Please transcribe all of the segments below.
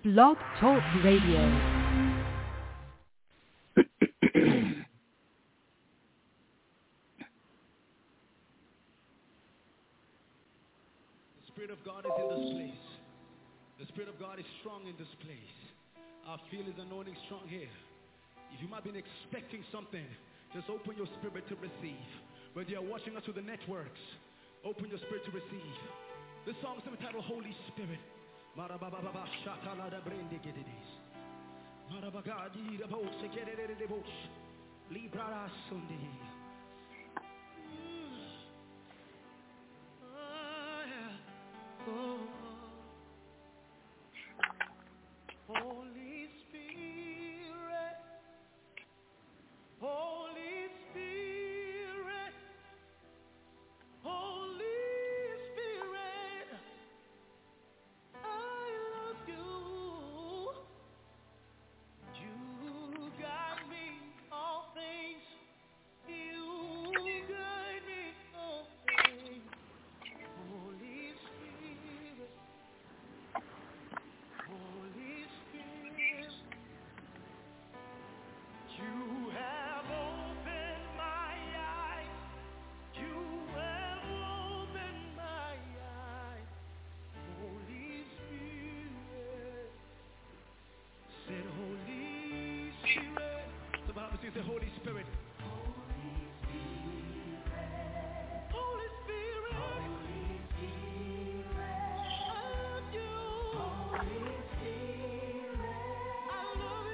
Blog Talk Radio. Spirit of God is in this place. The Spirit of God is strong in this place. I feel His anointing strong here. If you might have been expecting something, just open your spirit to receive. Whether you're watching us through the networks, open your spirit to receive. This song is entitled Holy Spirit. Holy Spirit, Holy Spirit, Holy Spirit, I love you. You guide me all things. You guide me all things. Holy Spirit, Holy Spirit, you have opened my eyes. You have opened my eyes. Holy Spirit, said Holy Spirit. The Bible says the Holy Spirit. Holy Spirit, I love you. I love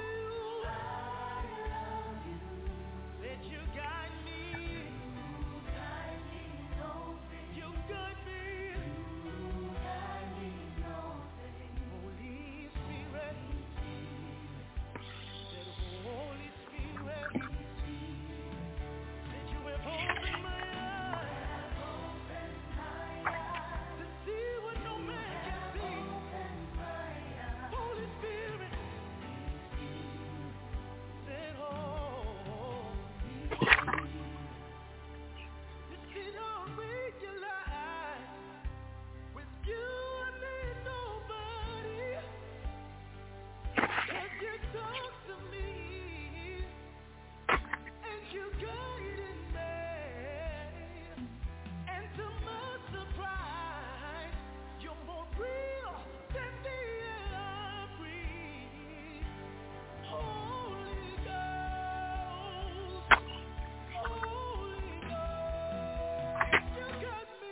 you. Let you guide me. You guide me. Holy Spirit. Said Holy Spirit. Said you have opened my eyes to see what no man can see. Holy Spirit. Said you see don't realize with you I need nobody. 'Cause you talk to me and you guided me, and to my surprise, you're more real than the air I breathe. Holy Ghost, Holy Ghost, you got me,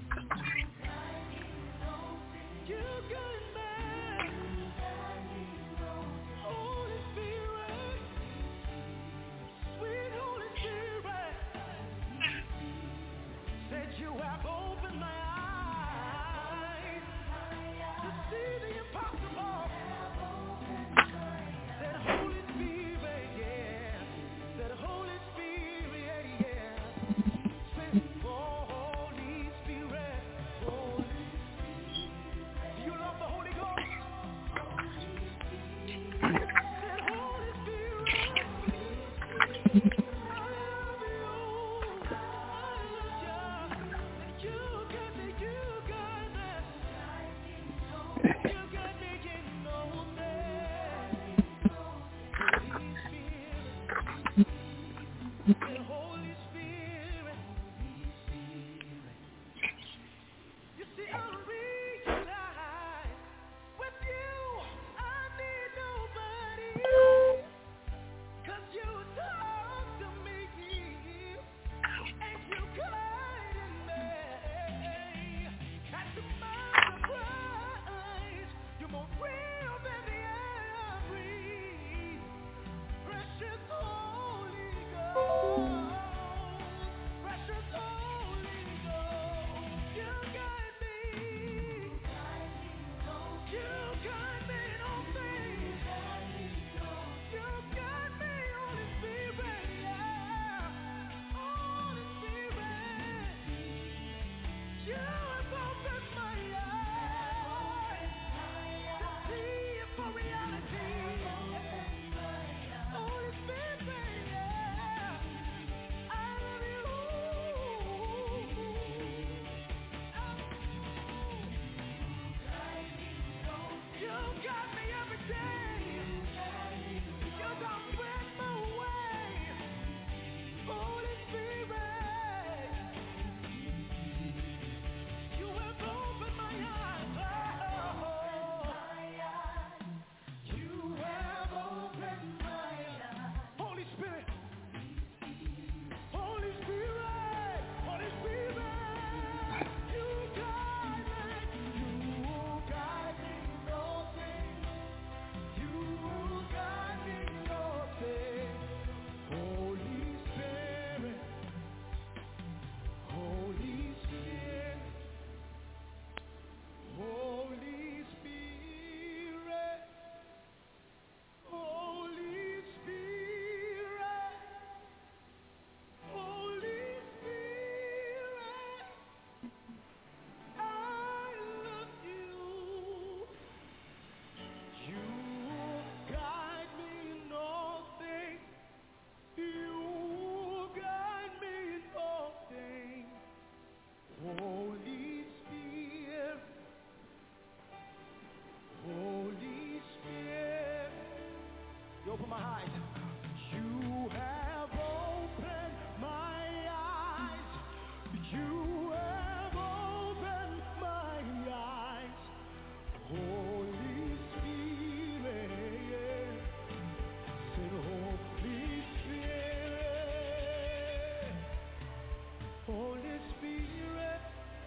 you got me. Holy Spirit, sweet Holy Spirit, said you have opened my eyes to see the impossible. Said Holy Spirit, yeah. Said Holy Spirit, yeah. Said Holy Spirit, Holy. Do you love the Holy Ghost? Said Holy Spirit, I love you. I love you. You got me, you got me. You got me getting over there. Holy Spirit, said Holy Spirit. You see, I realize with you I need nobody. 'Cause you talk to me and you guided me. And to my surprise, you're more real than the air I breathe. Precious Holy Ghost, precious Holy Ghost, you guide me. You guide me in all things. my eyes. You have opened my eyes. You have opened my eyes. Holy Spirit, said Holy Spirit, Holy Spirit,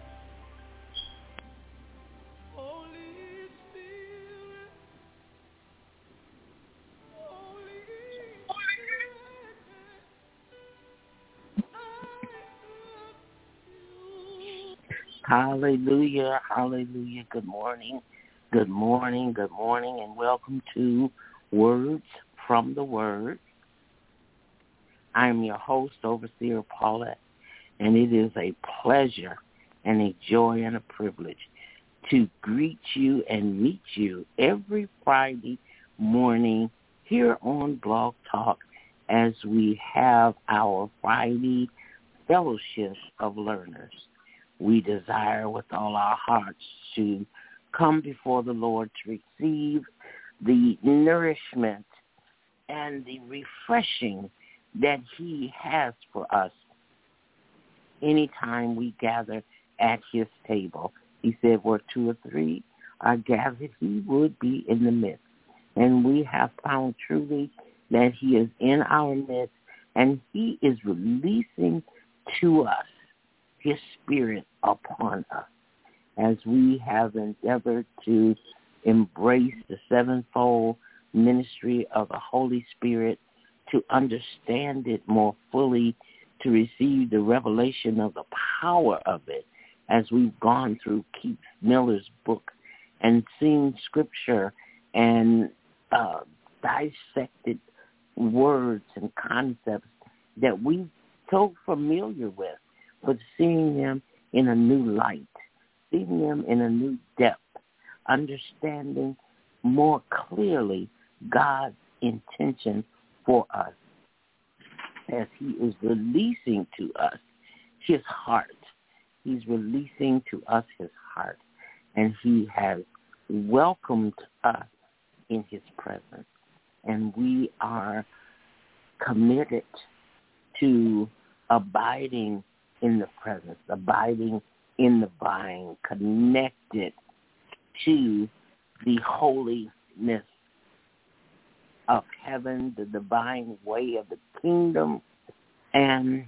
Holy Spirit, Holy Spirit, I love you. Hallelujah, hallelujah. Good morning, good morning, good morning, and welcome to Words from the Word. I'm your host, Overseer Paulette, and it is a pleasure and a joy and a privilege to greet you and meet you every Friday morning here on Blog Talk as we have our Friday Fellowship of Learners. We desire with all our hearts to come before the Lord to receive the nourishment and the refreshing that he has for us anytime we gather at his table. He said, where two or three are gathered, he would be in the midst. And we have found truly that he is in our midst, and he is releasing to us his spirit upon us as we have endeavored to embrace the sevenfold ministry of the Holy Spirit, to understand it more fully, to receive the revelation of the power of it as we've gone through Keith Miller's book and seen scripture and dissected words and concepts that we're so familiar with, but seeing them in a new light, seeing them in a new depth, understanding more clearly God's intention for us as he is releasing to us his heart. He's releasing to us his heart, and he has welcomed us in his presence. And we are committed to abiding in the presence, abiding in the vine, connected to the holiness of heaven, the divine way of the kingdom, and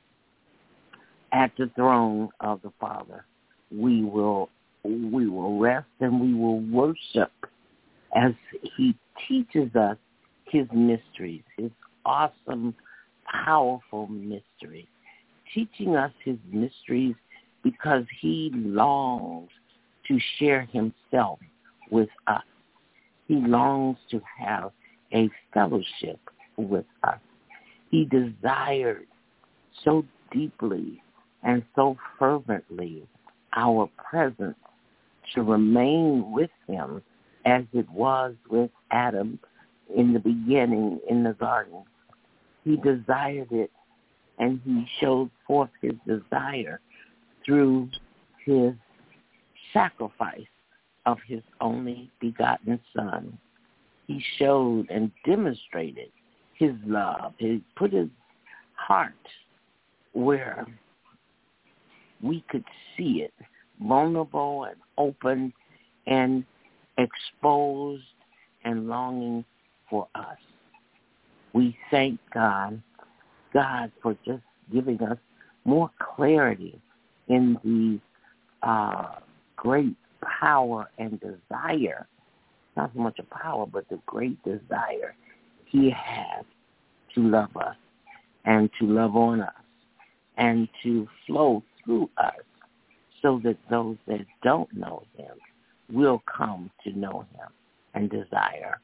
at the throne of the Father. We will rest and we will worship as he teaches us his mysteries, his awesome, powerful mysteries, teaching us his mysteries because he longs to share himself with us. He longs to have a fellowship with us. He desired so deeply and so fervently our presence to remain with him as it was with Adam in the beginning in the garden. He desired it, and he showed forth his desire through his sacrifice of his only begotten Son. He showed and demonstrated his love. He put his heart where we could see it, vulnerable and open and exposed and longing for us. We thank God for just giving us more clarity in the great power and desire, not so much a power, but the great desire he has to love us and to love on us and to flow through us so that those that don't know him will come to know him and desire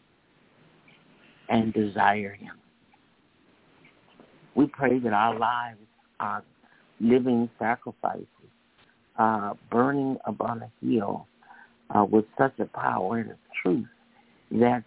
him. We pray that our lives are living sacrifices, burning upon a hill with such a power and a truth that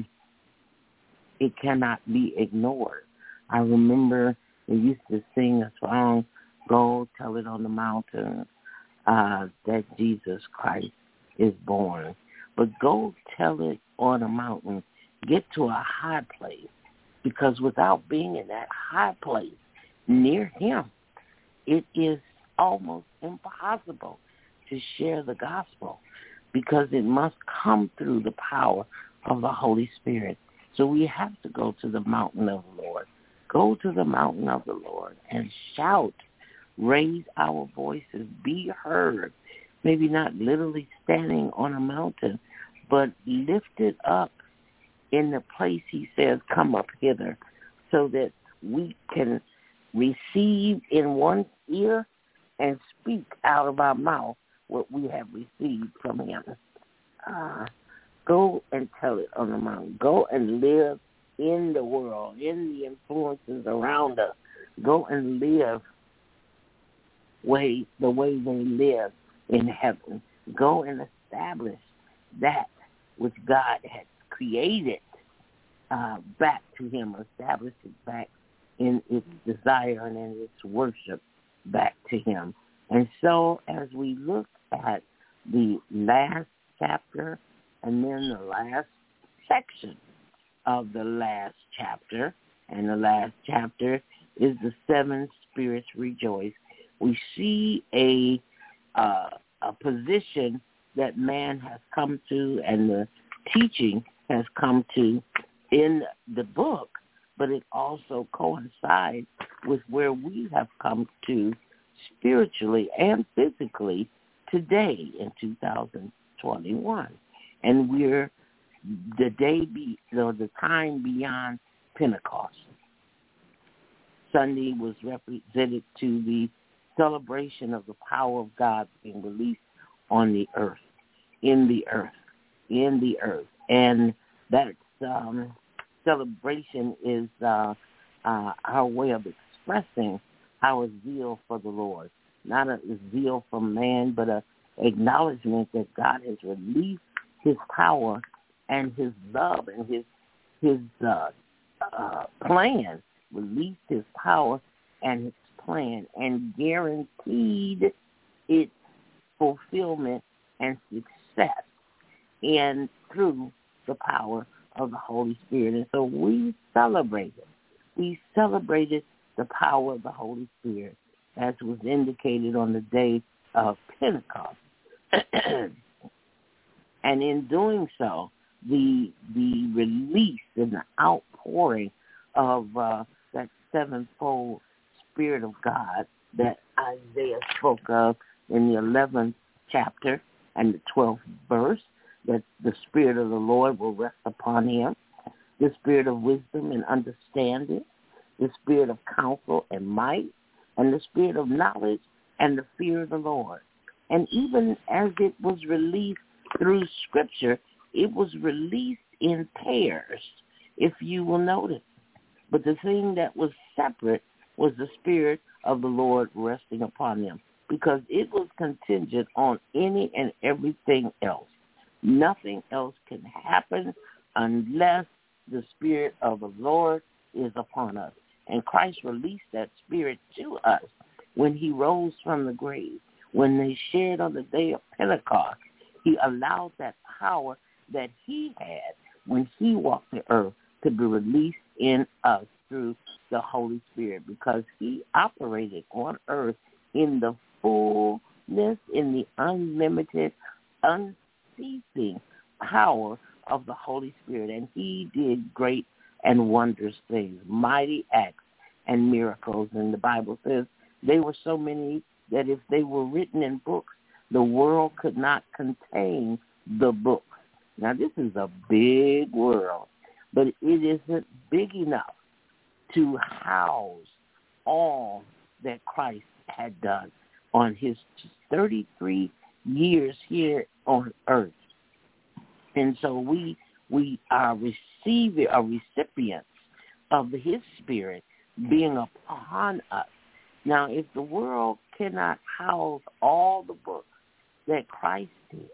it cannot be ignored. I remember they used to sing a song, "Go Tell It on the Mountain that Jesus Christ is born." But go tell it on a mountain get to a high place, because without being in that high place near him, it is almost impossible to share the gospel, because it must come through the power of the Holy Spirit. So we have to go to the mountain of the Lord. Go to the mountain of the Lord and shout, raise our voices, be heard. Maybe not literally standing on a mountain, but lift it up in the place he says, come up hither, so that we can receive in one ear and speak out of our mouth what we have received from him. Go and tell it on the mountain. Go and live in the world, in the influences around us. Go and live the way they live in heaven. Go and establish that which God has created back to him, establish it back in its desire and in its worship back to him. And so as we look at the last chapter and then the last section of the last chapter, and the last chapter is the seven spirits rejoice, we see a position that man has come to and the teaching has come to in the book, but it also coincides with where we have come to spiritually and physically today in 2021. And we're the time beyond Pentecost. Sunday was represented to the celebration of the power of God being released on the earth, in the earth. And that celebration is our way of expressing our zeal for the Lord. Not a zeal for man, but a acknowledgement that God has released his power and his love and his plan, released his power and his plan, and guaranteed its fulfillment and success and through the power of the Holy Spirit. And so we celebrated the power of the Holy Spirit as was indicated on the day of Pentecost. And in doing so, the release and the outpouring of that sevenfold Spirit of God that Isaiah spoke of in the 11th chapter and the 12th verse, that the Spirit of the Lord will rest upon him, the Spirit of wisdom and understanding, the Spirit of counsel and might, and the Spirit of knowledge and the fear of the Lord. And even as it was released through Scripture, it was released in pairs, if you will notice. But the thing that was separate was the Spirit of the Lord resting upon them, because it was contingent on any and everything else. Nothing else can happen unless the Spirit of the Lord is upon us. And Christ released that Spirit to us when he rose from the grave. When they shared on the day of Pentecost, he allowed that power that he had when he walked the earth to be released in us through the Holy Spirit, because he operated on earth in the fullness, in the unlimited, unceasing power of the Holy Spirit. And he did great and wondrous things, mighty acts and miracles. And the Bible says they were so many that if they were written in books, the world could not contain the books. Now, this is a big world, but it isn't big enough to house all that Christ had done on his 33 years here on earth. And so we are recipients of his Spirit being upon us. Now, if the world cannot house all the books that Christ did,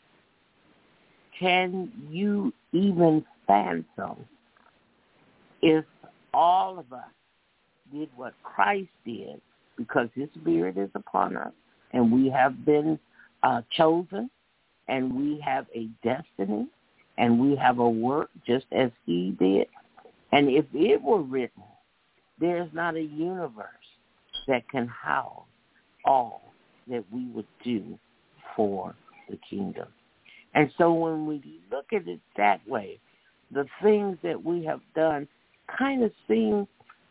can you even fathom if all of us did what Christ did, because his Spirit is upon us and we have been chosen and we have a destiny and we have a work just as he did. And if it were written, there's not a universe that can house all that we would do for the kingdom. And so when we look at it that way, the things that we have done kind of seem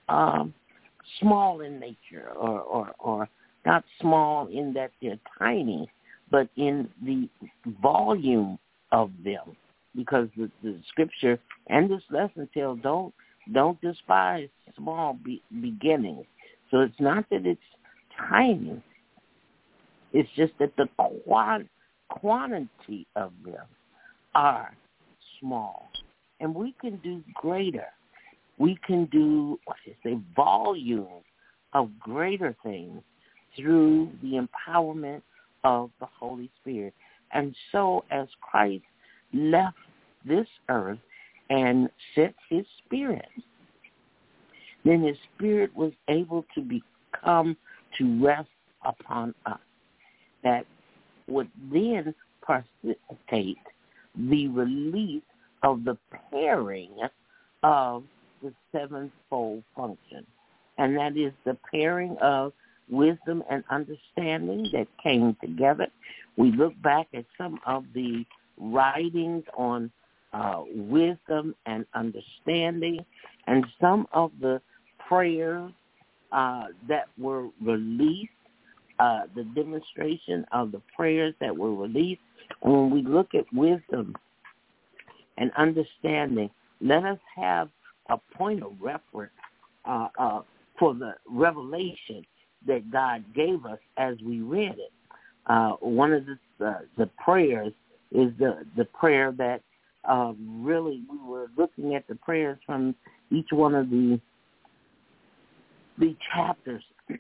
small in nature, or not small in that they're tiny, but in the volume of them. Because the scripture and this lesson tells don't despise small beginnings. So it's not that it's tiny. It's just that the quantity of them are small. And we can do greater. We can do, volume of greater things through the empowerment of the Holy Spirit. And so as Christ left this earth and sent his Spirit, then his Spirit was able to become to rest upon us. That would then precipitate the release of the pairing of the sevenfold function. And that is the pairing of wisdom and understanding that came together. We look back at some of the writings on wisdom and understanding, and some of the prayers that were released, the demonstration of the prayers that were released. And when we look at wisdom and understanding, let us have a point of reference for the revelation that God gave us as we read it. One of the prayers is the prayer that really we were looking at the prayers from each one of the chapters,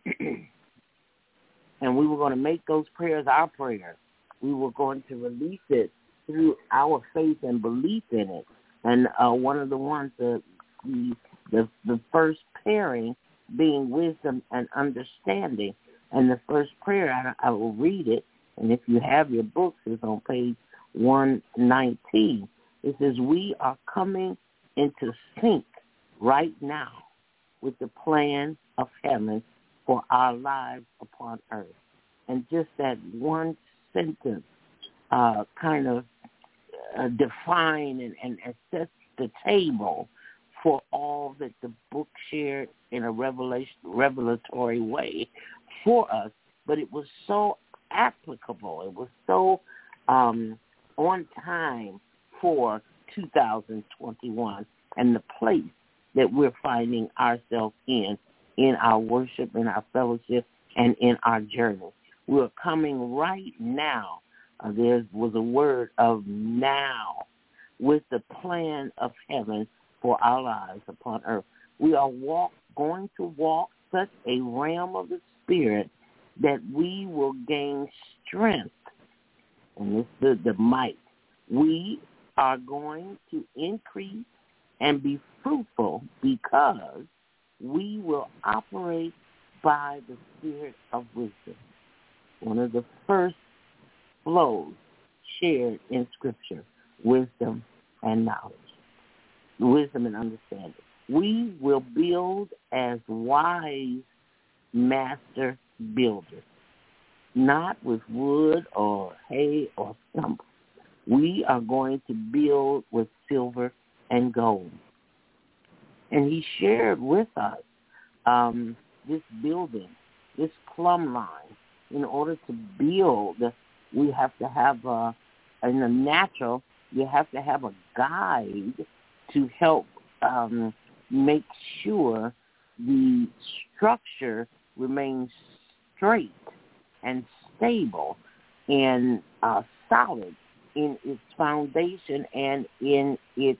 and we were going to make those prayers our prayers. We were going to release it through our faith and belief in it. And one of the ones, the first pairing being wisdom and understanding. And the first prayer, I will read it, and if you have your books, it's on page 119. It says, we are coming into sync right now with the plan of heaven for our lives upon earth. And just that one sentence kind of define and set the table for all that the book shared in a revelatory way for us. But it was so applicable. It was so on time for 2021 and the place that we're finding ourselves in our worship, in our fellowship, and in our journey. We're coming right now. There was a word of now with the plan of heaven for our lives upon earth. We are going to walk such a realm of the Spirit that we will gain strength, and this is the might. We are going to increase and be fruitful because we will operate by the Spirit of wisdom. One of the first flows shared in Scripture, wisdom and knowledge, wisdom and understanding. We will build as wise master builders, not with wood or hay or stump. We are going to build with silver and gold. And he shared with us this building, this plumb line. In order to build, we have to have, in the natural, you have to have a guide to help make sure the structure remains straight and stable and solid in its foundation and in its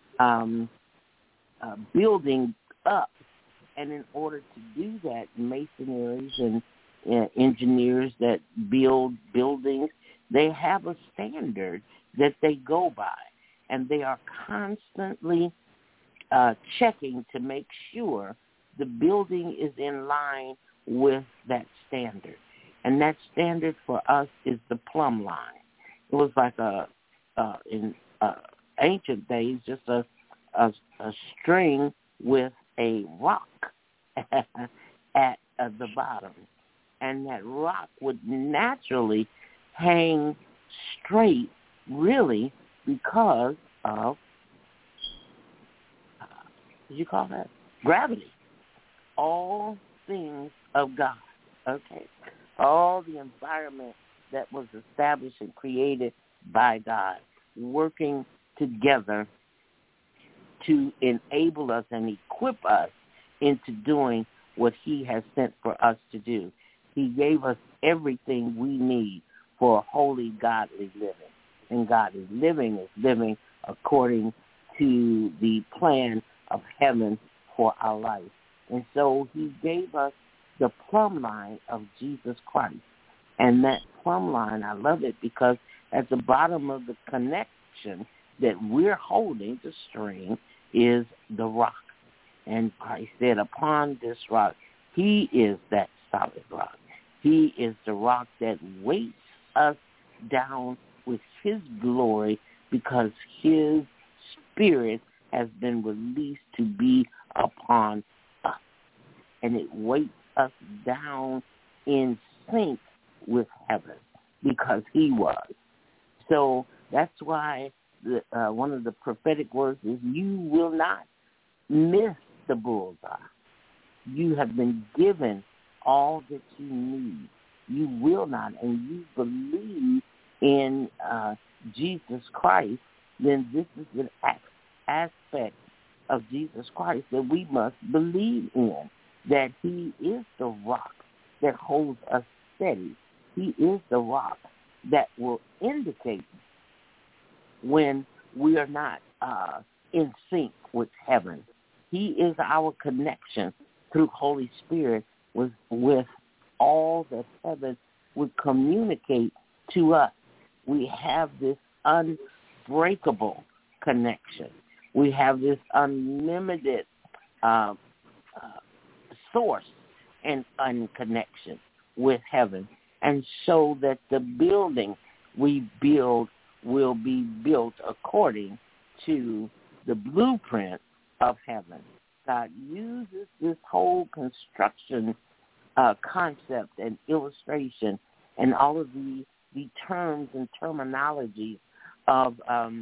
building up. And in order to do that, masonries and engineers that build buildings, they have a standard that they go by, and they are constantly checking to make sure the building is in line with that standard. And that standard for us is the plumb line. It was like ancient days just a string with a rock at the bottom. And that rock would naturally hang straight, really, because of, what do you call that? Gravity. All things of God, okay? All the environment that was established and created by God, working together to enable us and equip us into doing what he has sent for us to do. He gave us everything we need for a holy, godly living. And godly living is living according to the plan of heaven for our life. And so he gave us the plumb line of Jesus Christ. And that plumb line, I love it because at the bottom of the connection that we're holding, the string, is the rock. And Christ said, upon this rock, he is that solid rock. He is the rock that weights us down with his glory because his spirit has been released to be upon us. And it weights us down in sync with heaven because he was. So that's why one of the prophetic words is, you will not miss the bullseye. You have been given all that you need. You will not, and you believe in Jesus Christ, then this is an aspect of Jesus Christ that we must believe in, that he is the rock that holds us steady. He is the rock that will indicate when we are not in sync with heaven. He is our connection through Holy Spirit with all that heaven would communicate to us. We have this unbreakable connection. We have this unlimited source and connection with heaven. And so that the building we build will be built according to the blueprint of heaven. God uses this whole construction concept and illustration and all of the terms and terminology of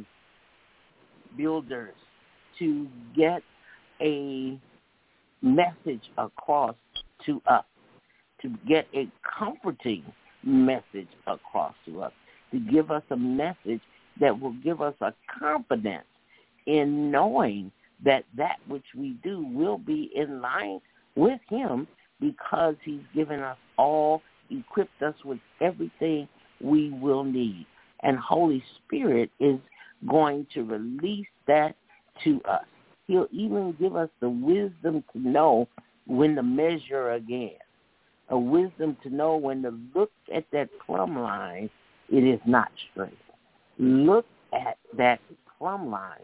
builders to get a message across to us, to get a comforting message across to us, to give us a message that will give us a confidence in knowing that which we do will be in line with him because he's given us all, equipped us with everything we will need. And Holy Spirit is going to release that to us. He'll even give us the wisdom to know when to measure again, a wisdom to know when to look at that plumb line, it is not straight. Look at that plumb line.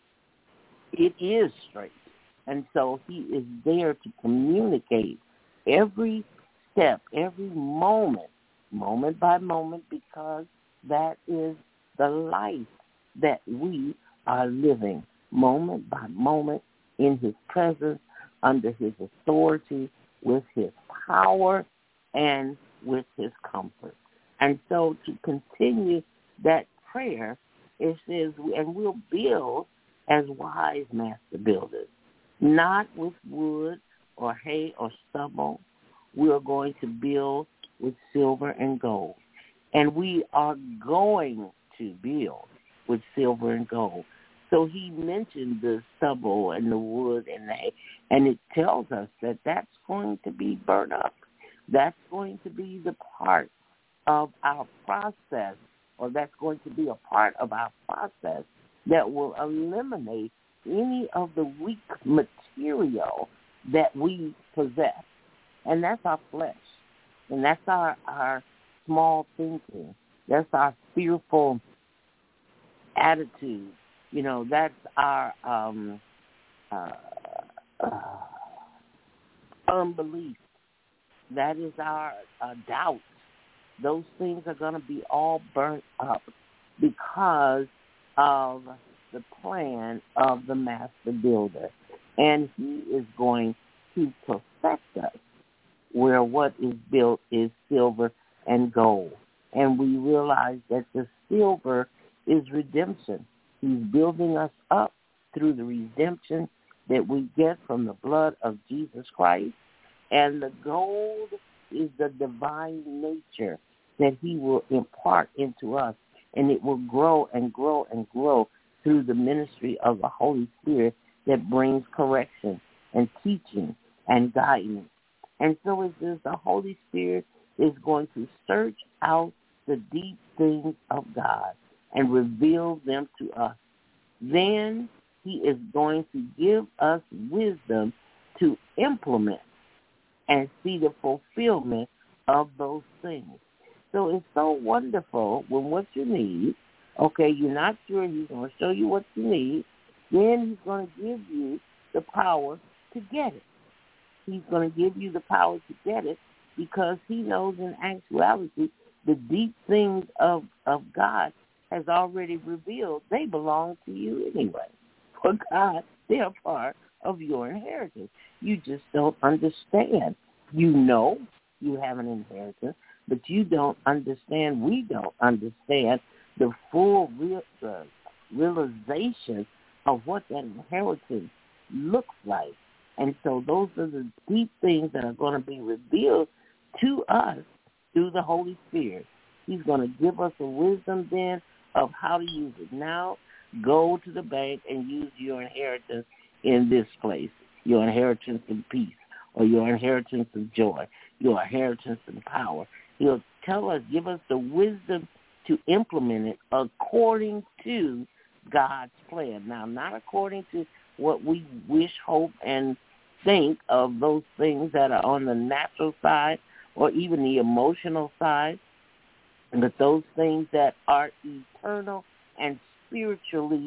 It is straight. And so he is there to communicate every step, every moment, moment by moment, because that is the life that we are living, moment by moment, in his presence, under his authority, with his power, and with his comfort. And so to continue that prayer, it says, and we'll build as wise master builders, not with wood or hay or stubble. We are going to build with silver and gold. And we are going to build with silver and gold. So he mentioned the stubble and the wood and the hay, and it tells us that that's going to be burnt up. That's going to be the part of our process, or that's going to be a part of our process that will eliminate any of the weak material that we possess. And that's our flesh. And that's our small thinking. That's our fearful attitude. You know, that's our unbelief. That is our doubt. Those things are going to be all burnt up because of the plan of the master builder. And he is going to perfect us where what is built is silver and gold. And we realize that the silver is redemption. He's building us up through the redemption that we get from the blood of Jesus Christ. And the gold is the divine nature that he will impart into us. And it will grow and grow and grow through the ministry of the Holy Spirit that brings correction and teaching and guidance. And so it says the Holy Spirit is going to search out the deep things of God and reveal them to us. Then he is going to give us wisdom to implement and see the fulfillment of those things. So it's so wonderful when what you need, okay, you're not sure, he's going to show you what you need, then he's going to give you the power to get it. He's going to give you the power to get it because he knows in actuality the deep things of God has already revealed. They belong to you anyway. For God, they're part of your inheritance. You just don't understand. You know you have an inheritance, but you don't understand, we don't understand the full realization of what that inheritance looks like. And so those are the deep things that are going to be revealed to us through the Holy Spirit. He's going to give us a wisdom then of how to use it. Now, go to the bank and use your inheritance in this place, your inheritance in peace, or your inheritance of joy, your inheritance in power. He'll tell us, give us the wisdom to implement it according to God's plan. Now, not according to what we wish, hope, and think of those things that are on the natural side or even the emotional side, but those things that are eternal and spiritually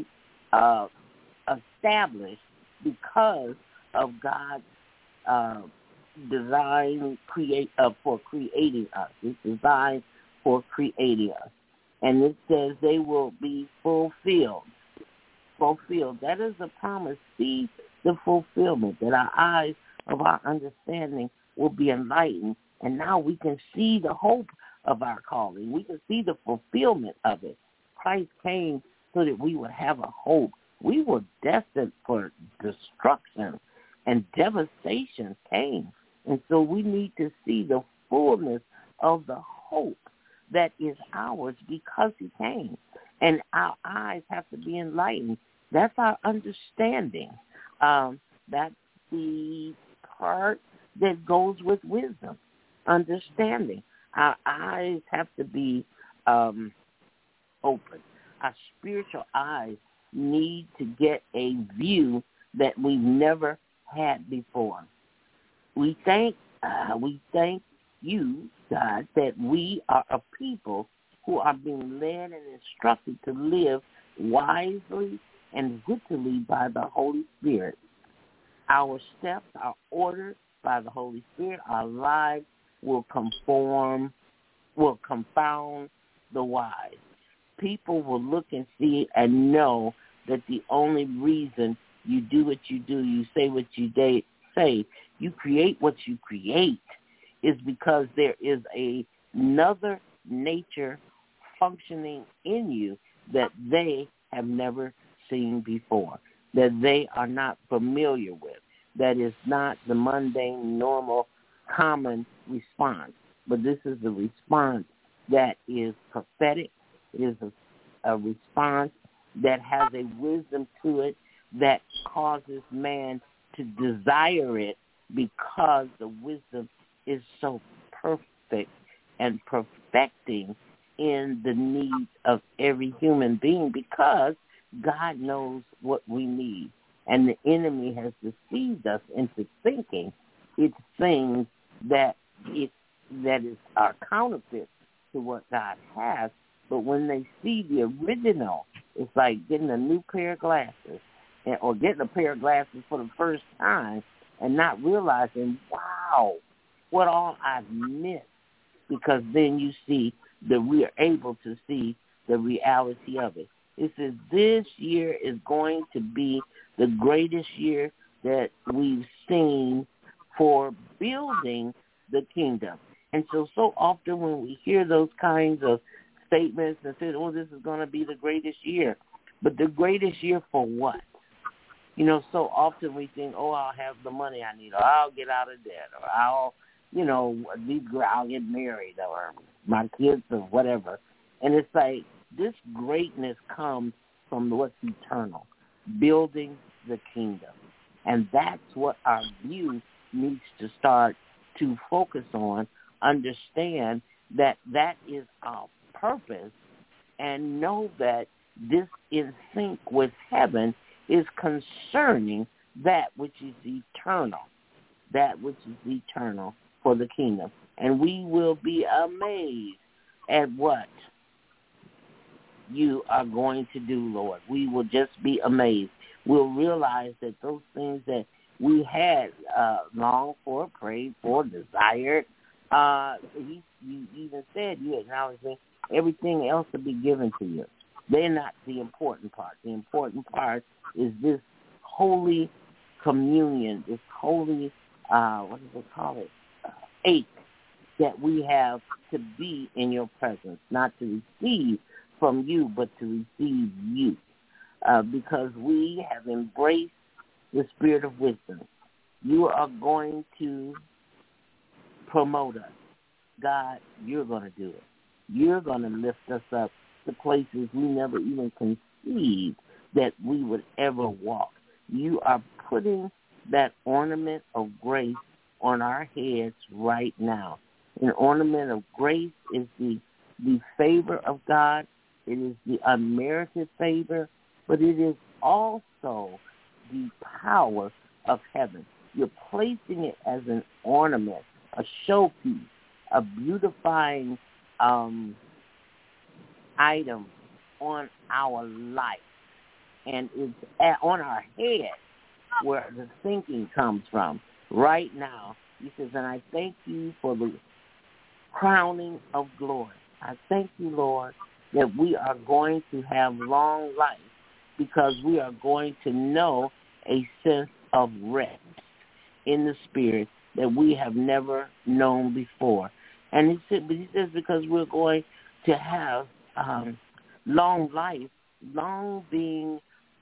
established because of God's design for creating us. It's designed for creating us. And it says they will be fulfilled. Fulfilled. That is a promise. See the fulfillment, that our eyes of our understanding will be enlightened. And now we can see the hope of our calling. We can see the fulfillment of it. Christ came so that we would have a hope. We were destined for destruction, and devastation came. And so we need to see the fullness of the hope that is ours because he came. And our eyes have to be enlightened. That's our understanding. That's the part that goes with wisdom, understanding. Our eyes have to be open. Our spiritual eyes need to get a view that we've never had before. We thank you, God, that we are a people who are being led and instructed to live wisely and victorly by the Holy Spirit. Our steps are ordered by the Holy Spirit. Our lives will confound the wise. People will look and see and know that the only reason you do what you do, you say what you say, you create what you create, is because there is another nature functioning in you that they have never seen before, that they are not familiar with, that is not the mundane, normal, common response. But this is a response that is prophetic. It is a response that has a wisdom to it that causes man to desire it because the wisdom is so perfect and perfecting in the needs of every human being, because God knows what we need. And the enemy has deceived us into thinking it's things that is our counterfeit to what God has. But when they see the original, it's like getting a new pair of glasses or getting a pair of glasses for the first time and not realizing, wow, what all I've missed. Because then you see we are able to see the reality of it. It says this year is going to be the greatest year that we've seen for building the kingdom. And so often when we hear those kinds of statements and say, oh, this is going to be the greatest year, but the greatest year for what? You know, so often we think, oh, I'll have the money I need, or I'll get out of debt, or I'll get married, or my kids, or whatever. And it's like this greatness comes from what's eternal, building the kingdom. And that's what our view needs to start to focus on, understand that that is our purpose, and know that this in sync with heaven is concerning that which is eternal, for the kingdom. And we will be amazed at what you are going to do, Lord. We will just be amazed. We'll realize that those things that we had longed for, prayed for, desired, you even said, you acknowledged me, everything else will be given to you. They're not the important part. The important part is this holy communion, this holy, ache that we have to be in your presence, not to receive from you, but to receive you, because we have embraced the spirit of wisdom. You are going to promote us. God, you're going to do it. You're going to lift us up to places we never even conceived that we would ever walk. You are putting that ornament of grace on our heads right now. An ornament of grace is the favor of God. It is the unmerited favor, but it is also the power of heaven. You're placing it as an ornament, a showpiece, a beautifying item on our life. And it's on our head where the thinking comes from. Right now, he says, and I thank you for the crowning of glory. I thank you, Lord, that we are going to have long life because we are going to know a sense of rest in the spirit that we have never known before. And he says because we're going to have long life, long being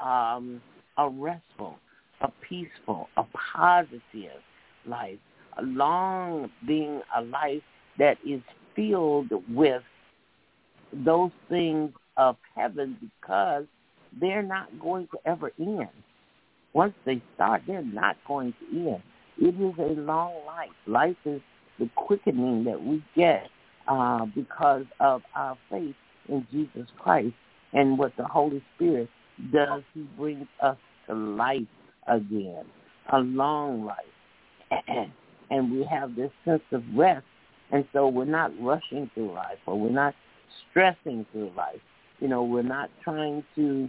a restful, a peaceful, a positive life, a long being a life that is filled with those things of heaven, because they're not going to ever end. Once they start, they're not going to end. It is a long life. Life is the quickening that we get because of our faith in Jesus Christ and what the Holy Spirit does. He brings us to life again, a long life. And we have this sense of rest, and so we're not rushing through life, or we're not stressing through life. You know, we're not trying to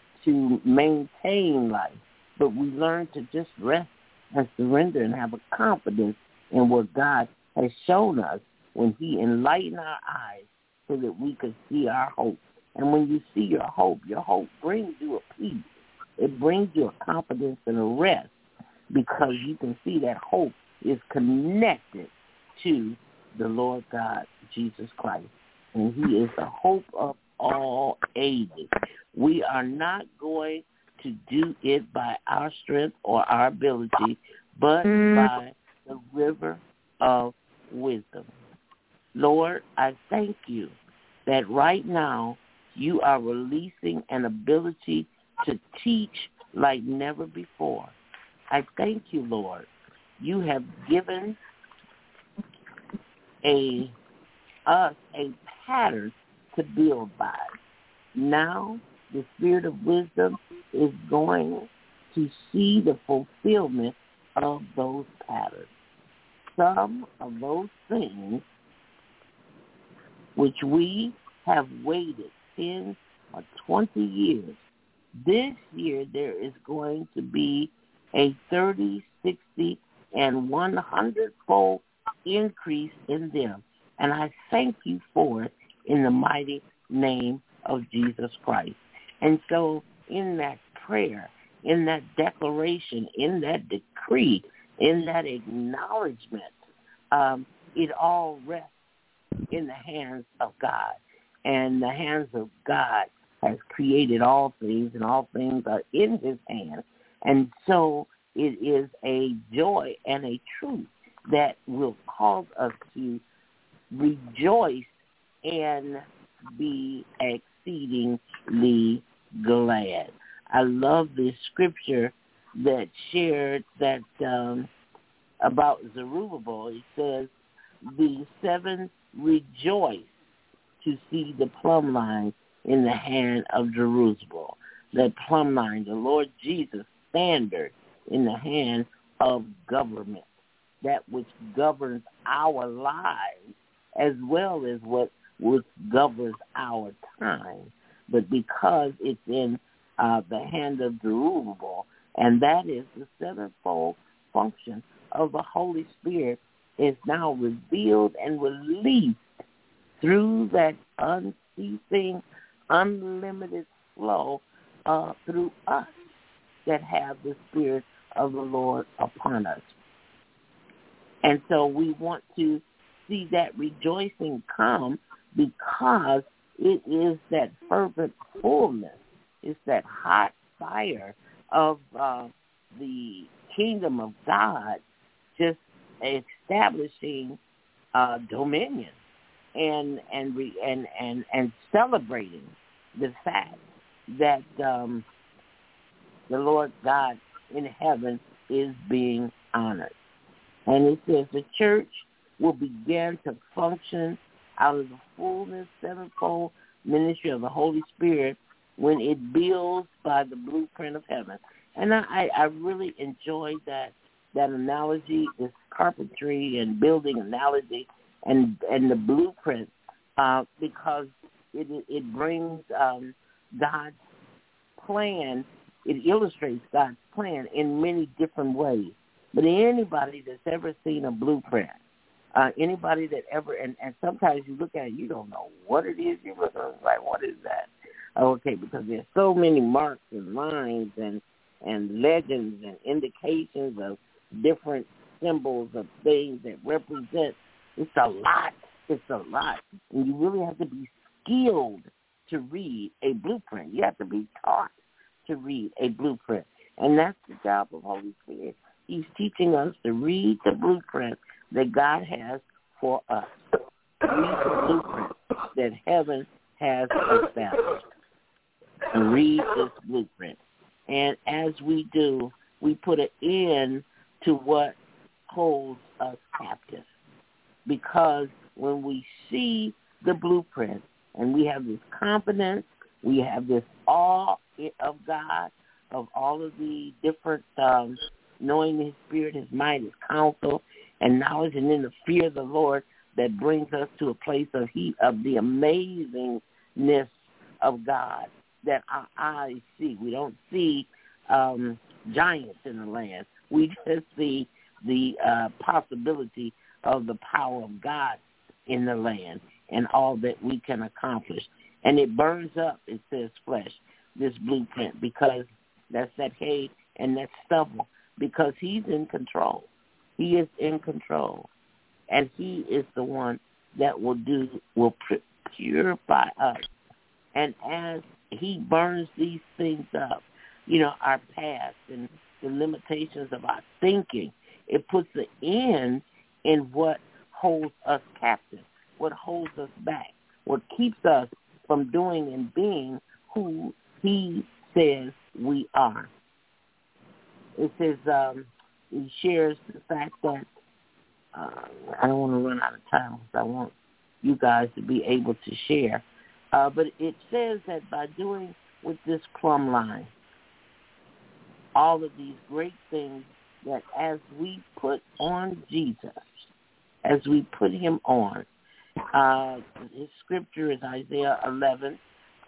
maintain life, but we learn to just rest and surrender and have a confidence in what God has shown us when he enlightened our eyes so that we could see our hope. And when you see your hope brings you a peace. It brings you a confidence and a rest, because you can see that hope is connected to the Lord God, Jesus Christ. And he is the hope of all ages. We are not going to do it by our strength or our ability, but by the river of wisdom. Lord, I thank you that right now you are releasing an ability to teach like never before. I thank you, Lord. You have given us a pattern to build by. Now, the spirit of wisdom is going to see the fulfillment of those patterns. Some of those things which we have waited 10 or 20 years, this year there is going to be a 30, 60, and 100-fold increase in them. And I thank you for it in the mighty name of Jesus Christ. And so in that prayer, in that declaration, in that decree, in that acknowledgement, it all rests in the hands of God. And the hands of God has created all things, and all things are in his hands. And so it is a joy and a truth that will cause us to rejoice and be exceedingly glad. I love this scripture that shared that about Zerubbabel. It says, the seven rejoice to see the plumb line in the hand of Jerusalem. The plumb line, the Lord Jesus standard in the hand of government, that which governs our lives as well as which governs our time. But because it's in the hand of Zerubbabel, and that is the sevenfold function of the Holy Spirit, is now revealed and released through that unceasing, unlimited flow through us that have the Spirit of the Lord upon us. And so we want to see that rejoicing come, because it is that fervent fullness. It's that hot fire of the kingdom of God just establishing dominion and celebrating the fact that the Lord God in heaven is being honored. And it says the church will begin to function out of the fullness, sevenfold ministry of the Holy Spirit when it builds by the blueprint of heaven. And I really enjoyed that analogy, this carpentry and building analogy, and the blueprint, because it brings God's plan. It illustrates God's plan in many different ways. But anybody that's ever seen a blueprint, anybody that ever, and sometimes you look at it, you don't know what it is. You look at it, like, what is that? Okay, because there's so many marks and lines and legends and indications of different symbols of things that represent. It's a lot. It's a lot. And you really have to be skilled to read a blueprint. You have to be taught to read a blueprint. And that's the job of Holy Spirit. He's teaching us to read the blueprint that God has for us. Read the blueprint that heaven has established. And read this blueprint. And as we do, we put an end to what holds us captive. Because when we see the blueprint and we have this confidence, we have this awe of God, of all of the different knowing His Spirit, His might, His counsel, and knowledge, and then the fear of the Lord that brings us to a place of the amazingness of God that our eyes see. We don't see giants in the land. We just see the possibility of the power of God in the land and all that we can accomplish. And it burns up, it says, flesh, this blueprint, because that's that hay and that stubble, because He's in control. He is in control. And He is the one that will purify us. And as He burns these things up, our past and the limitations of our thinking, it puts an end in what holds us captive, what holds us back, what keeps us from doing and being who He says we are. It says, he shares the fact that, I don't want to run out of time because I want you guys to be able to share. But it says that by doing with this plumb line, all of these great things, that as we put on Jesus, as we put Him on, His scripture is Isaiah 11,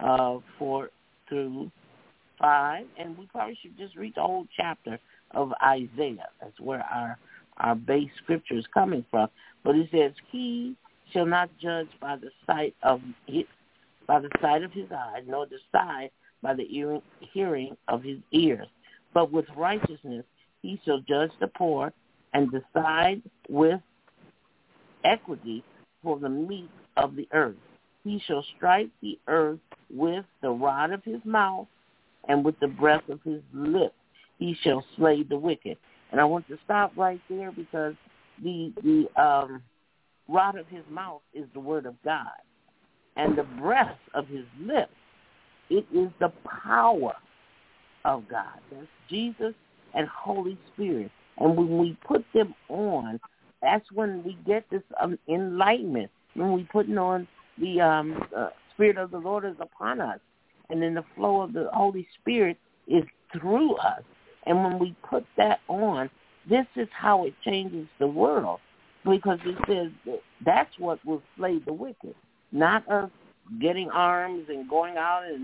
4 through 5, and we probably should just read the whole chapter of Isaiah. That's where our base scripture is coming from. But it says, He shall not judge by the sight of his eyes, nor decide by the hearing of his ears. But with righteousness he shall judge the poor and decide with equity for the meat of the earth. He shall strike the earth with the rod of his mouth, and with the breath of his lips he shall slay the wicked. And I want to stop right there because the rod of his mouth is the word of God. And the breath of his lips, it is the power of God. That's Jesus and Holy Spirit. And when we put them on, that's when we get this enlightenment. When we put on the Spirit of the Lord is upon us. And then the flow of the Holy Spirit is through us. And when we put that on, this is how it changes the world. Because it says that's what will slay the wicked. Not us getting arms and going out and,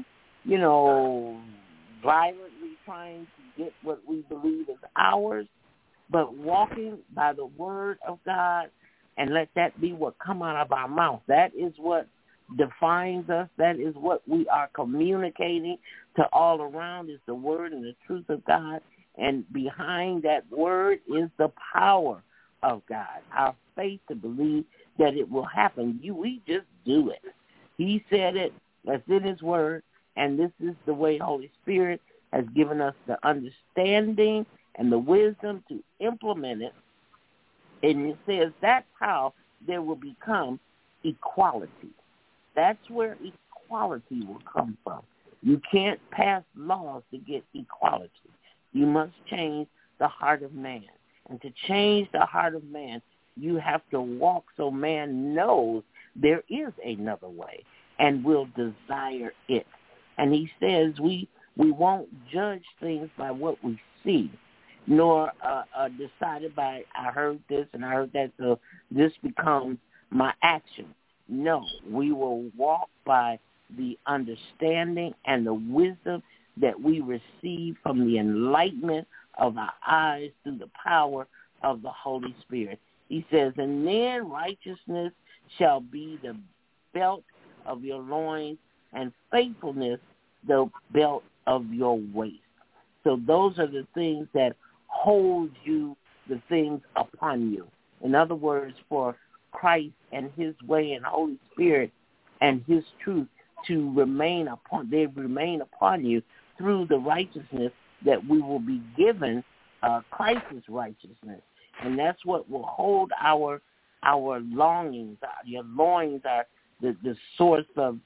violently trying to get what we believe is ours, but walking by the word of God and let that be what come out of our mouth. That is what defines us. That is what we are communicating to all around is the word and the truth of God. And behind that word is the power of God, our faith to believe that it will happen. We just do it. He said it. That's in his word. And this is the way Holy Spirit has given us the understanding and the wisdom to implement it. And it says that's how there will become equality. That's where equality will come from. You can't pass laws to get equality. You must change the heart of man. And to change the heart of man, you have to walk so man knows there is another way and will desire it. And he says we won't judge things by what we see, nor decided by I heard this and I heard that, so this becomes my action. No, we will walk by the understanding and the wisdom that we receive from the enlightenment of our eyes through the power of the Holy Spirit. He says, and then righteousness shall be the belt of your loins, and faithfulness the belt of your waist. So those are the things that hold you, the things upon you. In other words, for Christ and his way and Holy Spirit and his truth to remain upon you through the righteousness that we will be given, Christ's righteousness. And that's what will hold our longings. Your loins are the source of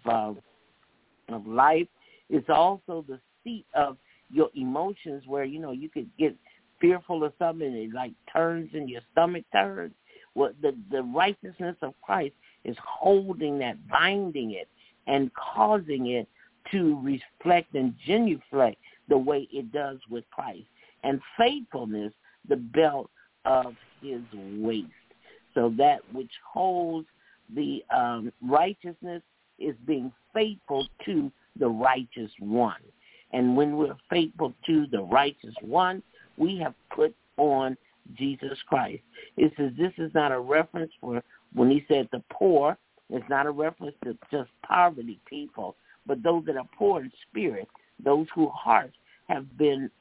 life. It's also the seat of your emotions where, you could get fearful of something and it like turns and your stomach turns. Well, the righteousness of Christ is holding that, binding it, and causing it to reflect and genuflect the way it does with Christ. And faithfulness, the belt of his waist. So that which holds the righteousness is being faithful to the righteous one. And when we're faithful to the righteous one, we have put on Jesus Christ. It says this is not a reference for when he said the poor. It's not a reference to just poverty people, but those that are poor in spirit, those whose hearts have been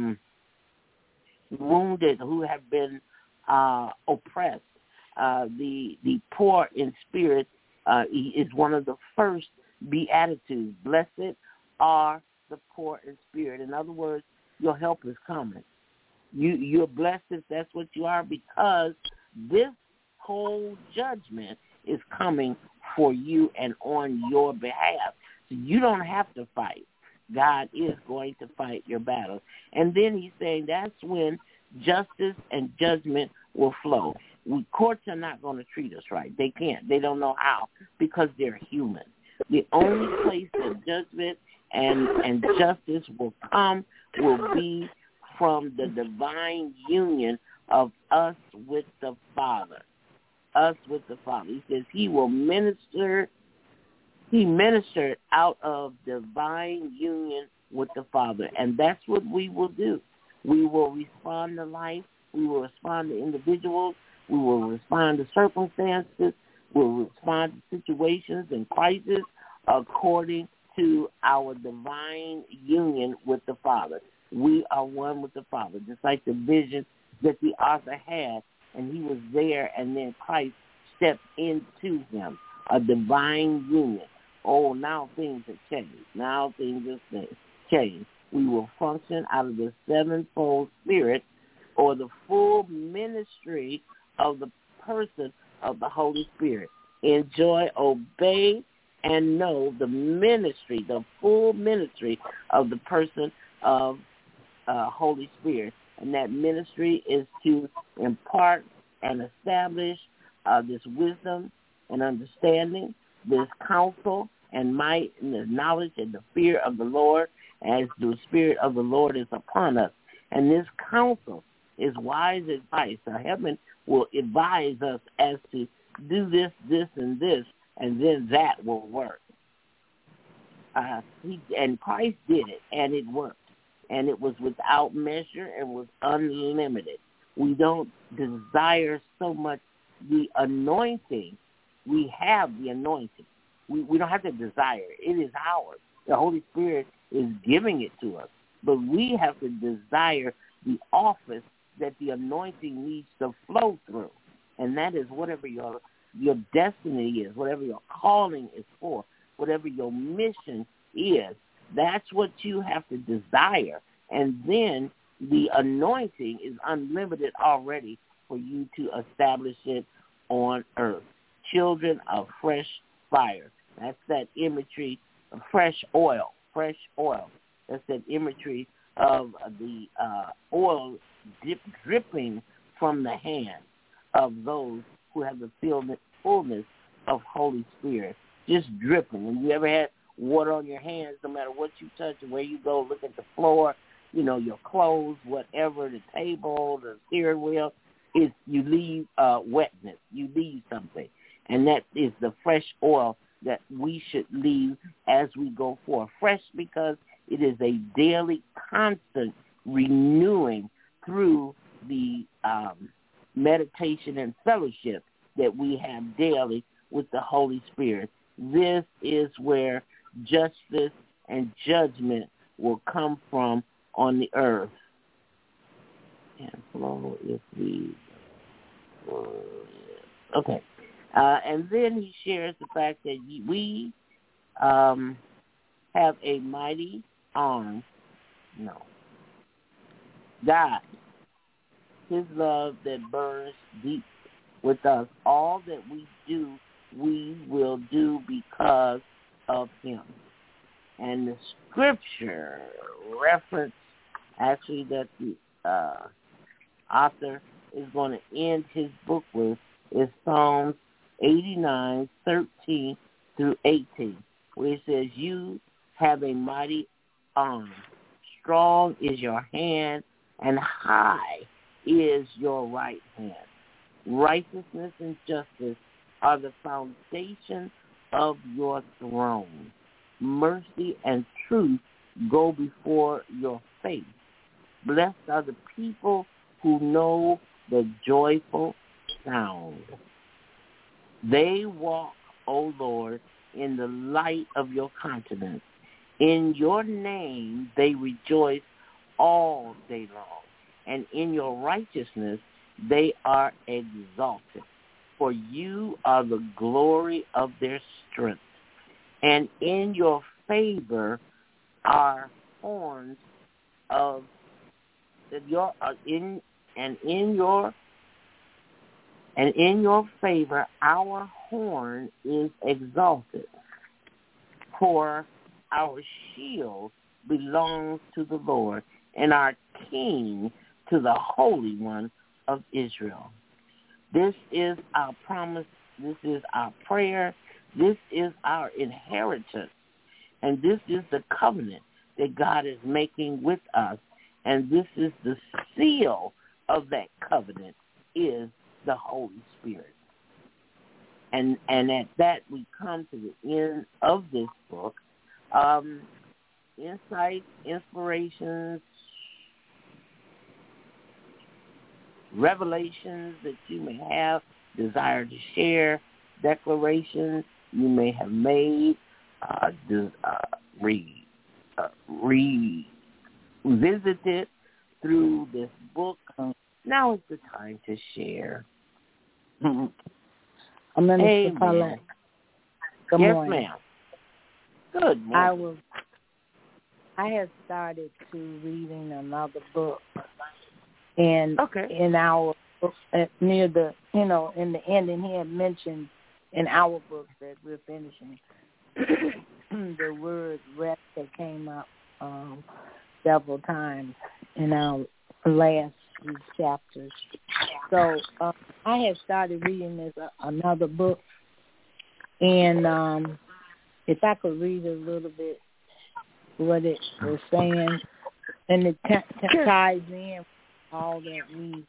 wounded, who have been oppressed. The poor in spirit is one of the first beatitudes. Blessed are the poor in spirit. In other words, your help is coming. You're blessed if that's what you are, because this whole judgment is coming for you and on your behalf. So you don't have to fight. God is going to fight your battle. And then he's saying that's when justice and judgment will flow. Courts are not going to treat us right. They can't. They don't know how, because they're human. The only place that judgment and justice will come will be from the divine union of us with the Father. Us with the Father. He says he will minister. He ministered out of divine union with the Father. And that's what we will do. We will respond to life. We will respond to individuals. We will respond to circumstances. We will respond to situations and crises according to our divine union with the Father. We are one with the Father, just like the vision that the author had, and he was there, and then Christ stepped into him, a divine union. Oh, now things have changed. Now things have changed. We will function out of the sevenfold Spirit, or the full ministry of the person of the Holy Spirit. Enjoy, obey, and know the ministry, the full ministry of the person of Holy Spirit. And that ministry is to impart and establish this wisdom and understanding, this counsel and might and the knowledge and the fear of the Lord, as the Spirit of the Lord is upon us. And this counsel is wise advice. So heaven will advise us as to do this, this, and this, and then that will work. And Christ did it, and it worked. And it was without measure and was unlimited. We don't desire so much the anointing. We have the anointing. We don't have to desire it. It is ours. The Holy Spirit is giving it to us. But we have to desire the office that the anointing needs to flow through. And that is whatever your destiny is, whatever your calling is for, whatever your mission is. That's what you have to desire. And then the anointing is unlimited already for you to establish it on earth. Children of fresh fire. That's that imagery of fresh oil. Fresh oil. That's that imagery of the oil dripping from the hand of those who have the fullness of Holy Spirit. Just dripping. And you ever had water on your hands, no matter what you touch, where you go, look at the floor, your clothes, whatever, the table, the steering wheel, you leave wetness. You leave something. And that is the fresh oil that we should leave as we go forth. Fresh because it is a daily, constant renewing through the meditation and fellowship that we have daily with the Holy Spirit. This is where justice and judgment will come from on the earth. And flow if we... Okay. And then he shares the fact that we have a mighty arm. No. God, his love that burns deep with us. All that we do, we will do because of him. And the scripture reference, actually, that the author is going to end his book with is Psalms 89, 13 through 18, where it says, you have a mighty arm. Strong is your hand, and high is your right hand. Righteousness and justice are the foundation of your throne. Mercy and truth go before your face. Blessed are the people who know the joyful sound. They walk, O Lord, in the light of your countenance. In your name they rejoice all day long, and in your righteousness they are exalted. For you are the glory of their strength, and in your favor are horns of your in your favor our horn is exalted. For our shield belongs to the Lord, and our King to the Holy One of Israel. This is our promise. This is our prayer. This is our inheritance. And this is the covenant that God is making with us. And this is the seal of that covenant is the Holy Spirit. And at that, we come to the end of this book. Insights, inspirations, revelations that you may have, desire to share, declarations you may have made, revisited through this book. Now is the time to share. Minister Paulette. Good yes, morning. ma'am. Good morning. I had started to reading another book, and in our book, near the in the ending, he had mentioned in our book that we're finishing the word rest that came up several times in our last few chapters. So I had started reading this another book, and if I could read a little bit what it was saying, and it ties in with all that we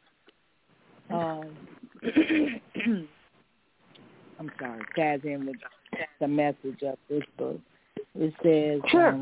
ties in with the message of this book. It says,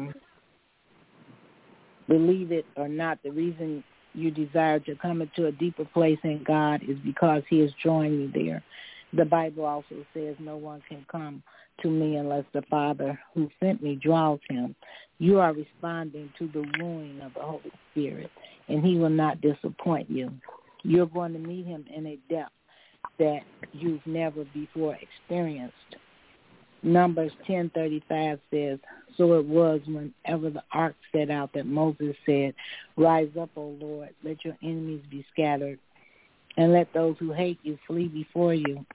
believe it or not, the reason you desire to come into a deeper place in God is because he is drawing you there. The Bible also says no one can come to me unless the Father who sent me draws him. You are responding to the wooing of the Holy Spirit, and he will not disappoint you. You're going to meet him in a depth that you've never before experienced. Numbers 10:35 says, so it was whenever the ark set out that Moses said, rise up, O Lord, let your enemies be scattered, and let those who hate you flee before you.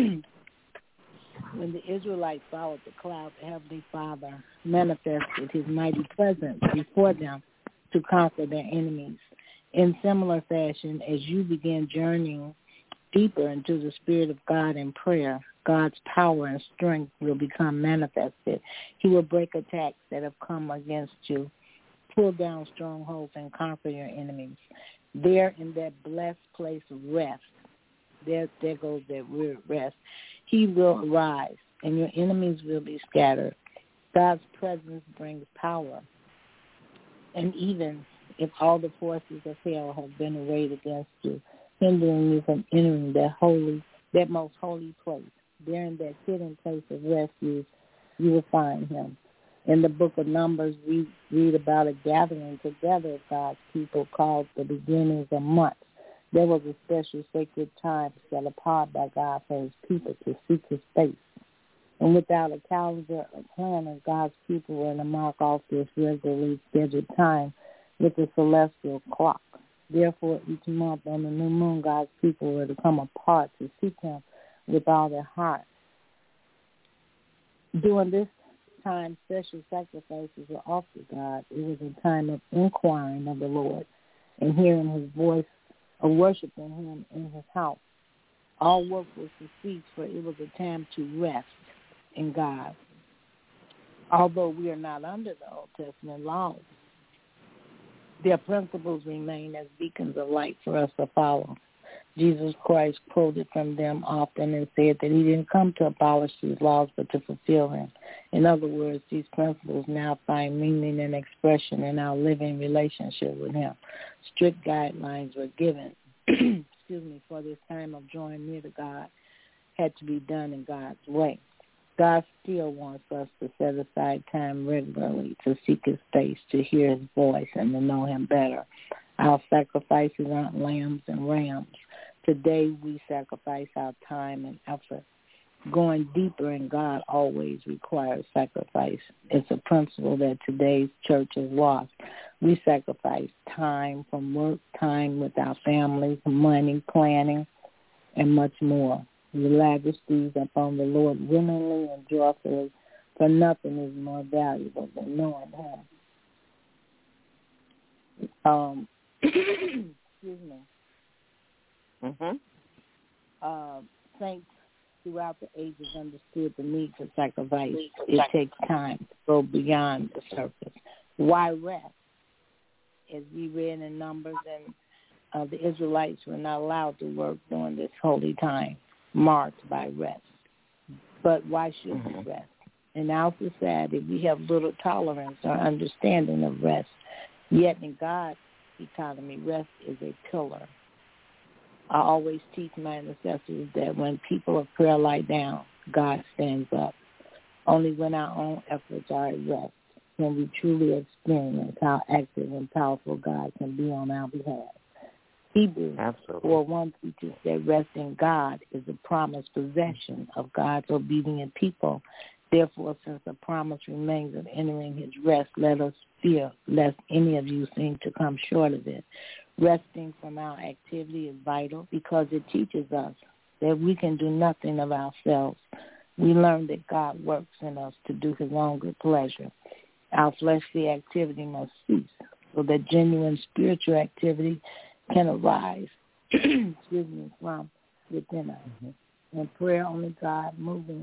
When the Israelites followed the cloud, the Heavenly Father manifested his mighty presence before them to conquer their enemies. In similar fashion, as you begin journeying deeper into the Spirit of God in prayer, God's power and strength will become manifested. He will break attacks that have come against you, pull down strongholds, and conquer your enemies. There in that blessed place of rest, there goes that word rest, he will arise, and your enemies will be scattered. God's presence brings power. And even if all the forces of hell have been arrayed against you, hindering you from entering that most holy place, there in that hidden place of refuge, you will find him. In the book of Numbers, we read about a gathering together of God's people called the beginnings of months. There was a special sacred time set apart by God for his people to seek his face. And without a calendar or planner, God's people were to mark off this regularly scheduled time with a celestial clock. Therefore, each month on the new moon, God's people were to come apart to seek him with all their heart. During this time, special sacrifices were offered to God. It was a time of inquiring of the Lord and hearing his voice, or worshiping him in his house. All work was to cease, for it was a time to rest in God. Although we are not under the Old Testament laws, their principles remain as beacons of light for us to follow. Jesus Christ quoted from them often and said that he didn't come to abolish these laws but to fulfill them. In other words, these principles now find meaning and expression in our living relationship with him. Strict guidelines were given for this time of drawing near to God had to be done in God's way. God still wants us to set aside time regularly to seek his face, to hear his voice, and to know him better. Our sacrifices aren't lambs and rams. Today we sacrifice our time and effort. Going deeper in God always requires sacrifice. It's a principle that today's church has lost. We sacrifice time from work, time with our families, money, planning, and much more. We lavish these upon the Lord willingly and joyfully, for nothing is more valuable than knowing him. Excuse me. Saints throughout the ages understood the need for sacrifice. It takes time to go beyond the surface. Why rest? As we read in Numbers, and the Israelites were not allowed to work during this holy time, marked by rest. But why should we rest? In our society, we have little tolerance or understanding of rest. Yet in God's economy, rest is a pillar. I always teach my intercessors that when people of prayer lie down, God stands up. Only when our own efforts are at rest can we truly experience how active and powerful God can be on our behalf. Hebrews 4:1 teaches that rest in God is a promised possession of God's obedient people. Therefore, since the promise remains of entering his rest, let us fear lest any of you seem to come short of it. Resting from our activity is vital because it teaches us that we can do nothing of ourselves. We learn that God works in us to do his own good pleasure. Our fleshly activity must cease so that genuine spiritual activity can arise from within us. And prayer, only God moving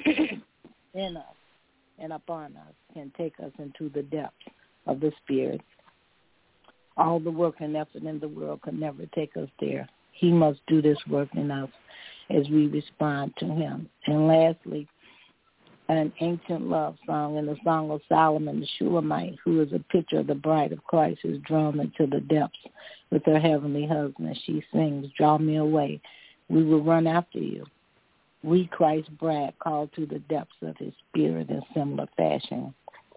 in us and upon us can take us into the depths of the Spirit. All the work and effort in the world could never take us there. He must do this work in us as we respond to him. And lastly, an ancient love song in the Song of Solomon, the Shulamite, who is a picture of the bride of Christ, is drawn into the depths with her heavenly husband. She sings, "Draw me away. We will run after you." We, Christ's bride, called to the depths of his spirit in similar fashion.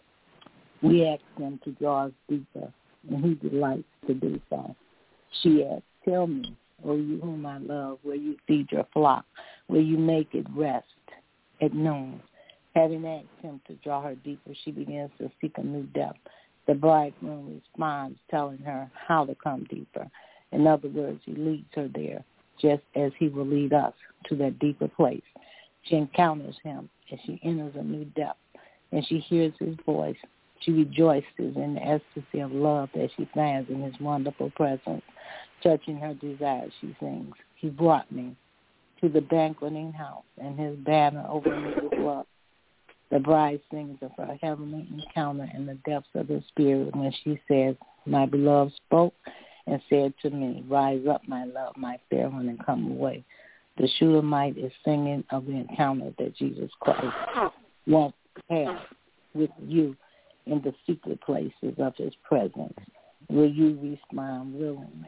We ask him to draw us deeper, and he delights to do so. She asks, "Tell me, O you whom I love, where you feed your flock, where you make it rest at noon." Having asked him to draw her deeper, she begins to seek a new depth. The bridegroom responds, telling her how to come deeper. In other words, he leads her there, just as he will lead us to that deeper place. She encounters him as she enters a new depth, and she hears his voice. She rejoices in the ecstasy of love that she finds in his wonderful presence. Touching her desires, she sings, "He brought me to the banqueting house, and his banner over me was love." The bride sings of her heavenly encounter in the depths of her spirit when she says, "My beloved spoke and said to me, 'Rise up, my love, my fair one, and come away.'" The Shulamite is singing of the encounter that Jesus Christ wants to have with you in the secret places of his presence. Will you respond willingly?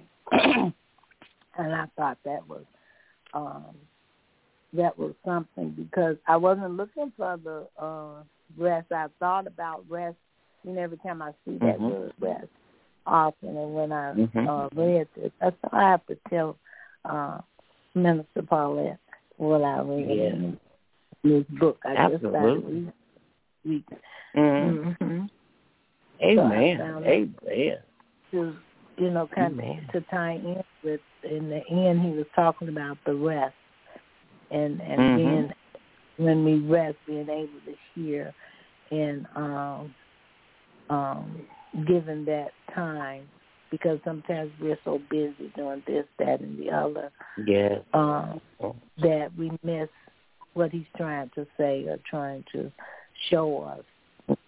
And I thought that was something, because I wasn't looking for the rest. I thought about rest, every time I see that word rest often. And when I read this, I thought I have to tell Minister Paulette what I read in this book. I just started reading. Amen. Amen. To kind of to tie in with, in the end, he was talking about the rest, and then when we rest, being able to hear and given that time, because sometimes we're so busy doing this, that, and the other, that we miss what he's trying to say or trying to show us.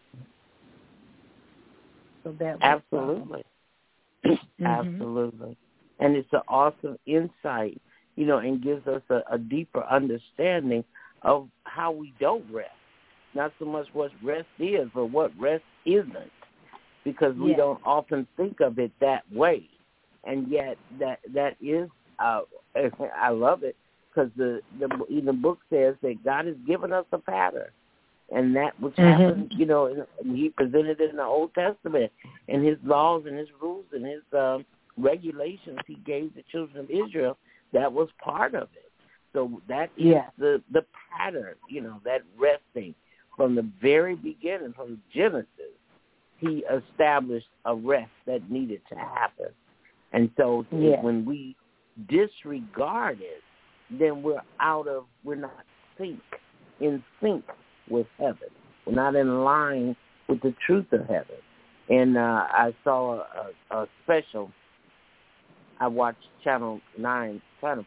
So that absolutely. Absolutely. And it's an awesome insight, and gives us a deeper understanding of how we don't rest. Not so much what rest is, but what rest isn't, because we don't often think of it that way. And yet that is, I love it, because the book says that God has given us a pattern. And that which happened, and he presented it in the Old Testament, and his laws and his rules and his regulations he gave the children of Israel, that was part of it. So that is the pattern, that resting from the very beginning, from Genesis, he established a rest that needed to happen. And so when we disregard it, then we're not in sync with heaven. We're not in line with the truth of heaven. And I saw a special. I watched Channel 9 News.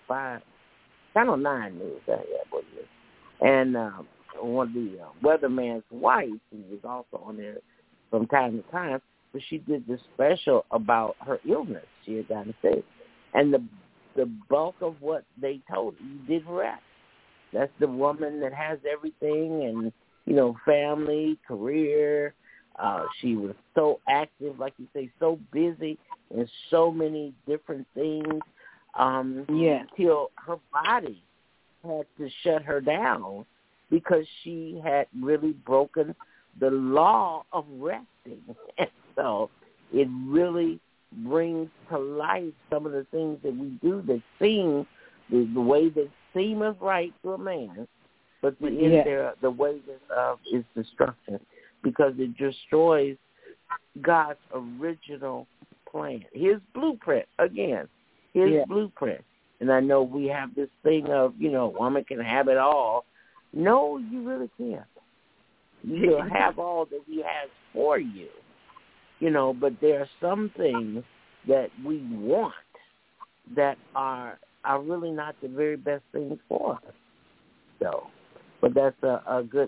And one of the weatherman's wife, who was also on there from time to time, but she did this special about her illness. She had gotten sick. And the bulk of what they told her, you didn't rest. That's the woman that has everything and, family, career. She was so active, like you say, so busy in so many different things till her body had to shut her down because she had really broken the law of resting. And so it really brings to life some of the things that we do that seem, the way that seemeth right to a man, but the end there, the way that is destruction, because it destroys God's original plan, his blueprint, again, his blueprint. And I know we have this thing of, woman can have it all. No, you really can't. You'll have all that he has for you, but there are some things that we want that are really not the very best things for us. So, but that's a good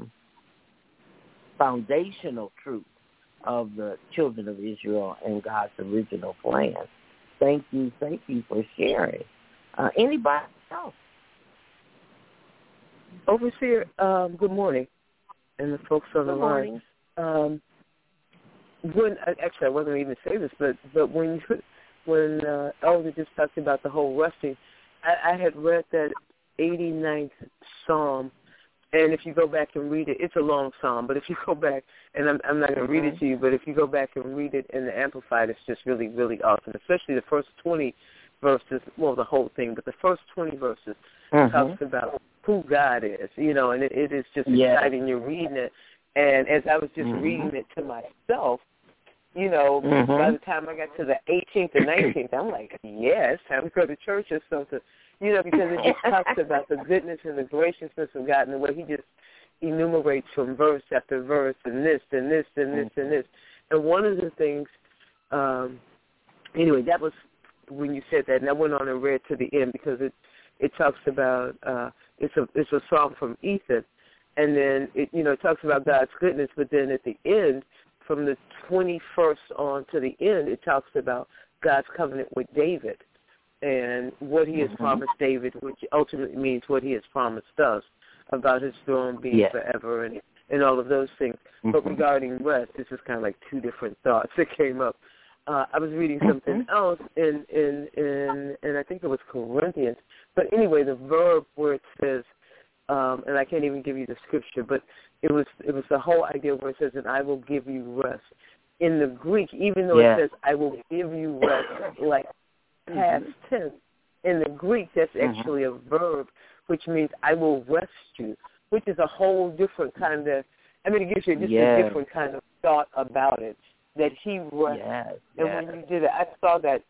foundational truth of the children of Israel and God's original plan. Thank you for sharing. Anybody else? Overseer, good morning, and the folks on the line. Actually, I wasn't even say this, but when Elder just talked about the whole resting, I had read that 89th Psalm, and if you go back and read it, it's a long psalm, but if you go back, and I'm not going to read it to you, but if you go back and read it in the Amplified, it's just really, really awesome, especially the first 20 verses, well, the whole thing, but the first 20 verses talks about who God is, and it is just exciting. You're reading it, and as I was just reading it to myself, by the time I got to the 18th or 19th, I'm like, yeah, it's time to go to church or something, because it just talks about the goodness and the graciousness of God and the way he just enumerates from verse after verse and this and this and this and this. And one of the things, anyway, that was when you said that, and I went on and read to the end because it talks about, it's a song from Ethan, and then it talks about God's goodness, but then at the end, from the 21st on to the end, it talks about God's covenant with David and what he has promised David, which ultimately means what he has promised us about his throne being forever and all of those things. But regarding rest, this is kind of like two different thoughts that came up. I was reading something else in I think it was Corinthians. But anyway, the verb where it says, and I can't even give you the scripture, but it was the whole idea where it says, and I will give you rest. In the Greek, even though it says, I will give you rest, like past tense, in the Greek, that's actually a verb, which means I will rest you, which is a whole different kind of, it gives you just a different kind of thought about it, that he rests. And when you did it, I saw that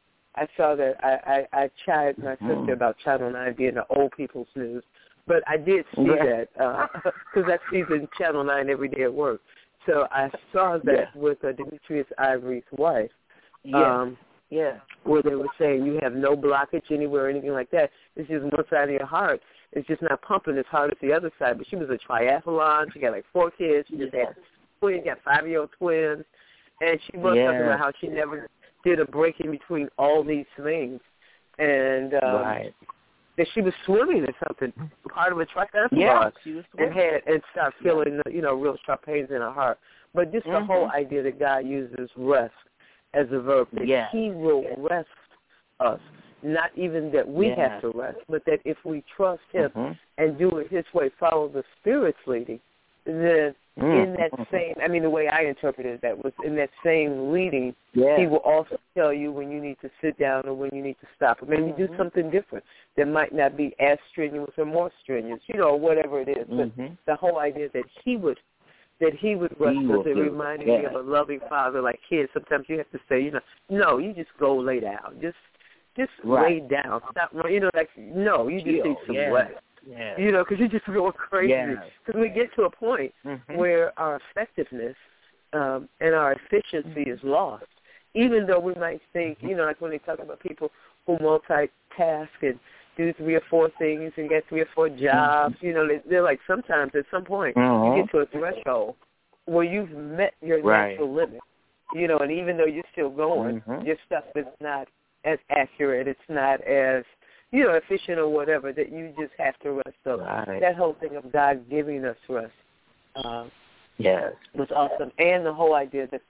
I chided my sister about Channel 9 being the old people's news. But I did see that because I see the Channel 9 every day at work. So I saw that with Demetrius Ivory's wife, where they were saying you have no blockage anywhere or anything like that. It's just one side of your heart. It's just not pumping as hard as the other side. But she was a triathlon. She got like 4 kids. She just had twins, got 5-year-old twins. And she was talking about how she never did a break in between all these things. And that she was swimming or something, part of a triathlon, and started feeling real sharp pains in her heart. But just the whole idea that God uses rest as a verb, that he will rest us, not even that we have to rest, but that if we trust him and do it his way, follow the Spirit's leading, then in that same, the way I interpreted that was in that same leading, he will also tell you when you need to sit down or when you need to stop, or maybe do something different that might not be as strenuous or more strenuous, whatever it is. But the whole idea that he would rest us, it reminded me of a loving father like kids. Sometimes you have to say, no, you just go lay down. Just lay down. Stop, you just need some rest. Because you're just going crazy. Because we get to a point where our effectiveness and our efficiency is lost. Even though we might think, like when they talk about people who multitask and do 3 or 4 things and get 3 or 4 jobs, they're like sometimes at some point you get to a threshold where you've met your natural limit, and even though you're still going, your stuff is not as accurate, it's not as efficient or whatever, that you just have to rest. So that whole thing of God giving us rest was awesome. And the whole idea that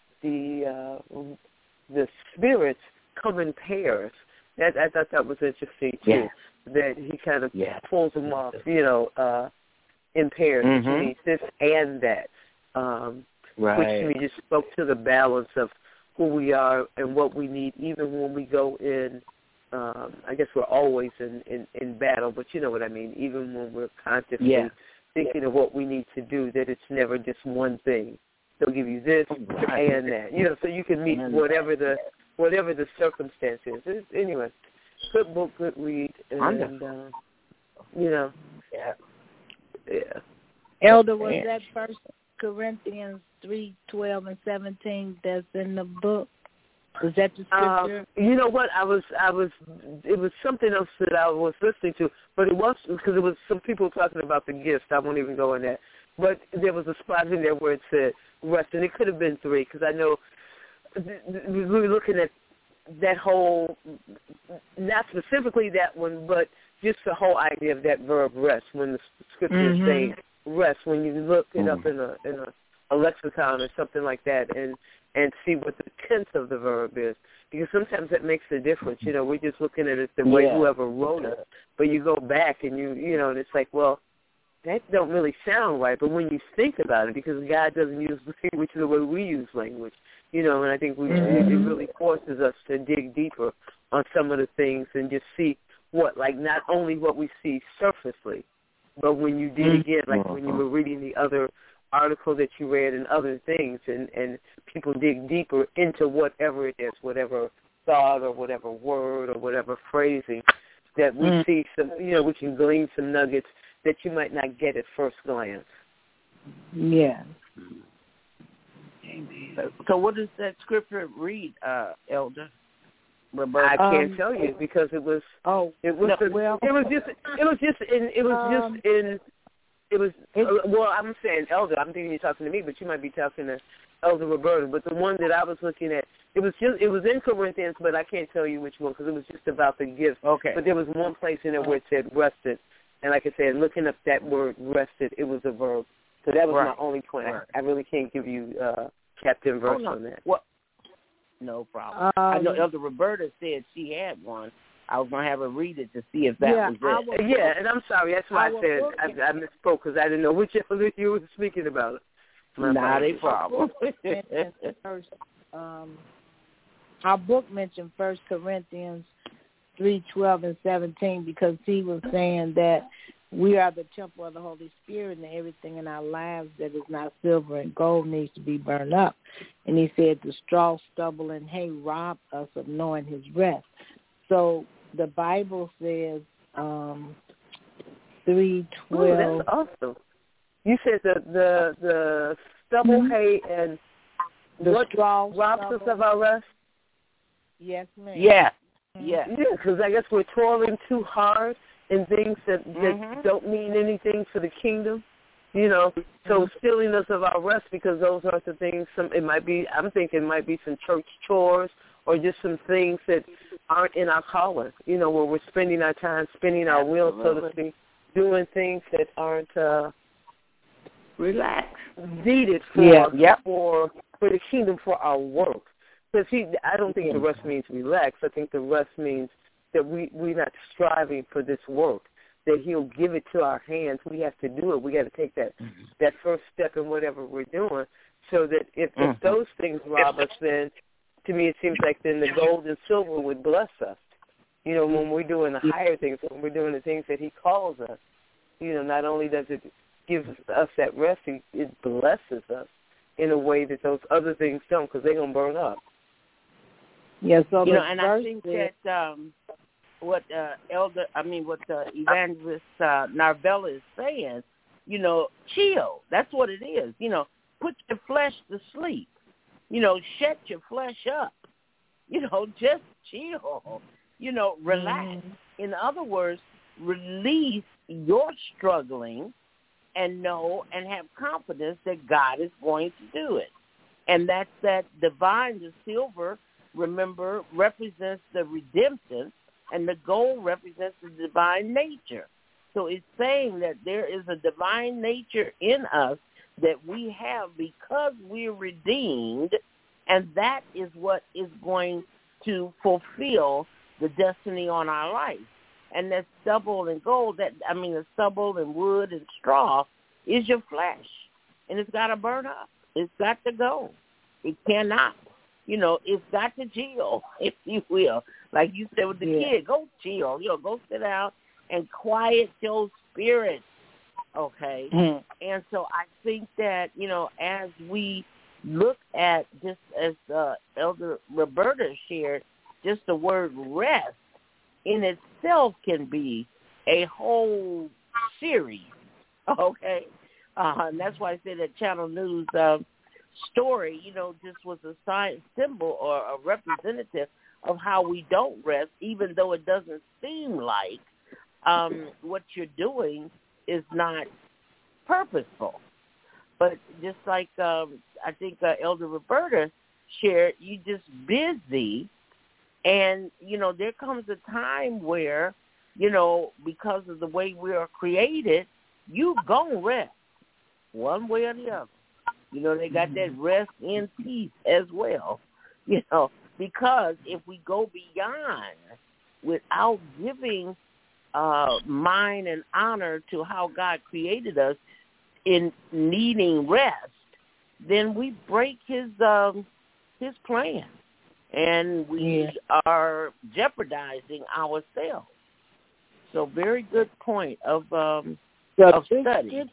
the spirits come in pairs, I thought that was interesting too, that he kind of pulls them off, in pairs. Mm-hmm. You need this and that. Right. Which to me just spoke to the balance of who we are and what we need, even when we go in. I guess we're always in battle, but you know what I mean. Even when we're constantly thinking of what we need to do, that it's never just one thing. They'll give you this and that, you know, so you can meet whatever the circumstance is. Anyway, good book, good read, and you know, Elder, was that 1 Corinthians 3:12 and 17 that's in the book? Was that the scripture? You know what? It was something else that I was listening to, but it was because it was some people talking about the gifts. I won't even go in that. But there was a spot in there where it said rest, and it could have been 3 because I know we were looking at that whole, not specifically that one, but just the whole idea of that verb rest. When the scripture is saying rest, when you look it up in a lexicon or something like that, and see what the tense of the verb is, because sometimes that makes a difference. You know, we're just looking at it the way whoever wrote it, but you go back and you know, and it's like, well, that don't really sound right. But when you think about it, because God doesn't use language the way we use language, you know, and I think it really forces us to dig deeper on some of the things and just see not only what we see surfacely, but when you dig again, like when you were reading the other article that you read and other things, and people dig deeper into whatever it is, whatever thought or whatever word or whatever phrasing, that we see some, you know, we can glean some nuggets that you might not get at first glance. Yeah. So what does that scripture read, Elder Roberta? I can't tell you because it was. Well, I'm saying Elder. I'm thinking you're talking to me, but you might be talking to Elder Roberta. But the one that I was looking at, it was in Corinthians, but I can't tell you which one because it was just about the gifts. Okay. But there was one place in there where it said rested, and like I said, looking up that word rested, it was a verb. So that was my only point. Right. I really can't give you chapter and verse on that. Well, no problem. I know Elder Roberta said she had one. I was going to have her read it to see if that was it. Yeah, and I'm sorry. That's why I said I misspoke because I didn't know which Elder you were speaking about. Not a problem. Our book mentioned 1 Corinthians 3:12 and 17 because he was saying that we are the temple of the Holy Spirit, and everything in our lives that is not silver and gold needs to be burned up. And he said the straw, stubble, and hay rob us of knowing his rest. So the Bible says 3:12. Oh, that's awesome. You said the stubble, hay, and the straw robs us of our rest? Yes, ma'am. Yeah. Yeah, because I guess we're toiling too hard in things that don't mean anything for the kingdom, you know. So stealing us of our rest because those are the things. I'm thinking it might be some church chores or just some things that aren't in our calling, you know, where we're spending our time, spinning our wheels, so to speak, doing things that aren't needed for the kingdom, for our work. Because I don't think the rest means relax. I think the rest means that we're not striving for this work, that he'll give it to our hands. We have to do it. We got to take that first step in whatever we're doing, so that if those things rob us, then to me it seems like then the gold and silver would bless us. You know, when we're doing the higher things, when we're doing the things that he calls us, you know, not only does it give us that rest, it blesses us in a way that those other things don't, because they're going to burn up. Yeah, so you know, and I think that what Evangelist Narvella is saying, you know, chill. That's what it is. You know, put your flesh to sleep. You know, shut your flesh up. You know, just chill. You know, relax. In other words, release your struggling and know and have confidence that God is going to do it. And that's that divine, the silver, remember, represents the redemption, and the gold represents the divine nature. So it's saying that there is a divine nature in us that we have because we're redeemed, and that is what is going to fulfill the destiny on our life. And that stubble and gold, the stubble and wood and straw, is your flesh, and it's got to burn up. It's got to go. It cannot. It's got to chill, if you will. Like you said with the kid, go chill. Go sit down and quiet your spirit, okay? Mm-hmm. And so I think that, as we look at, just as Elder Roberta shared, just the word rest in itself can be a whole series, okay? And that's why I say that Channel News story, just was a sign, symbol or a representative of how we don't rest, even though it doesn't seem like what you're doing is not purposeful. But just like I think Elder Roberta shared, you just busy, and, there comes a time where, because of the way we are created, you gonna rest one way or the other. They got that rest in peace as well, because if we go beyond without giving mind and honor to how God created us in needing rest, then we break his plan, and we are jeopardizing ourselves. So very good point of study.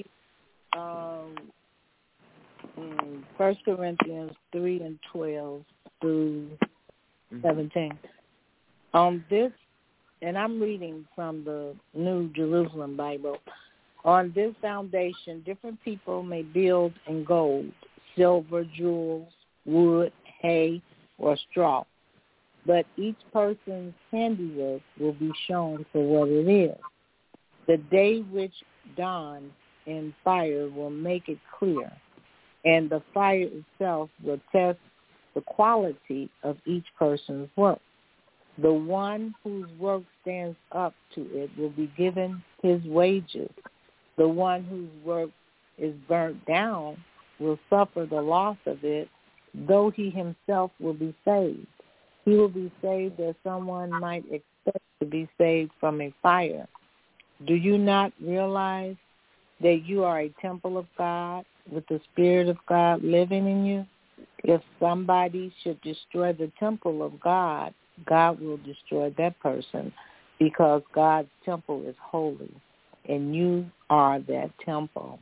1 Corinthians 3:12 through 17. On this, and I'm reading from the New Jerusalem Bible, on this foundation, different people may build in gold, silver, jewels, wood, hay, or straw. But each person's handiwork will be shown for what it is. The day which dawns in fire will make it clear, and the fire itself will test the quality of each person's work. The one whose work stands up to it will be given his wages. The one whose work is burnt down will suffer the loss of it, though he himself will be saved. He will be saved as someone might expect to be saved from a fire. Do you not realize that you are a temple of God, with the Spirit of God living in you? If somebody should destroy the temple of God, God will destroy that person, because God's temple is holy, and you are that temple.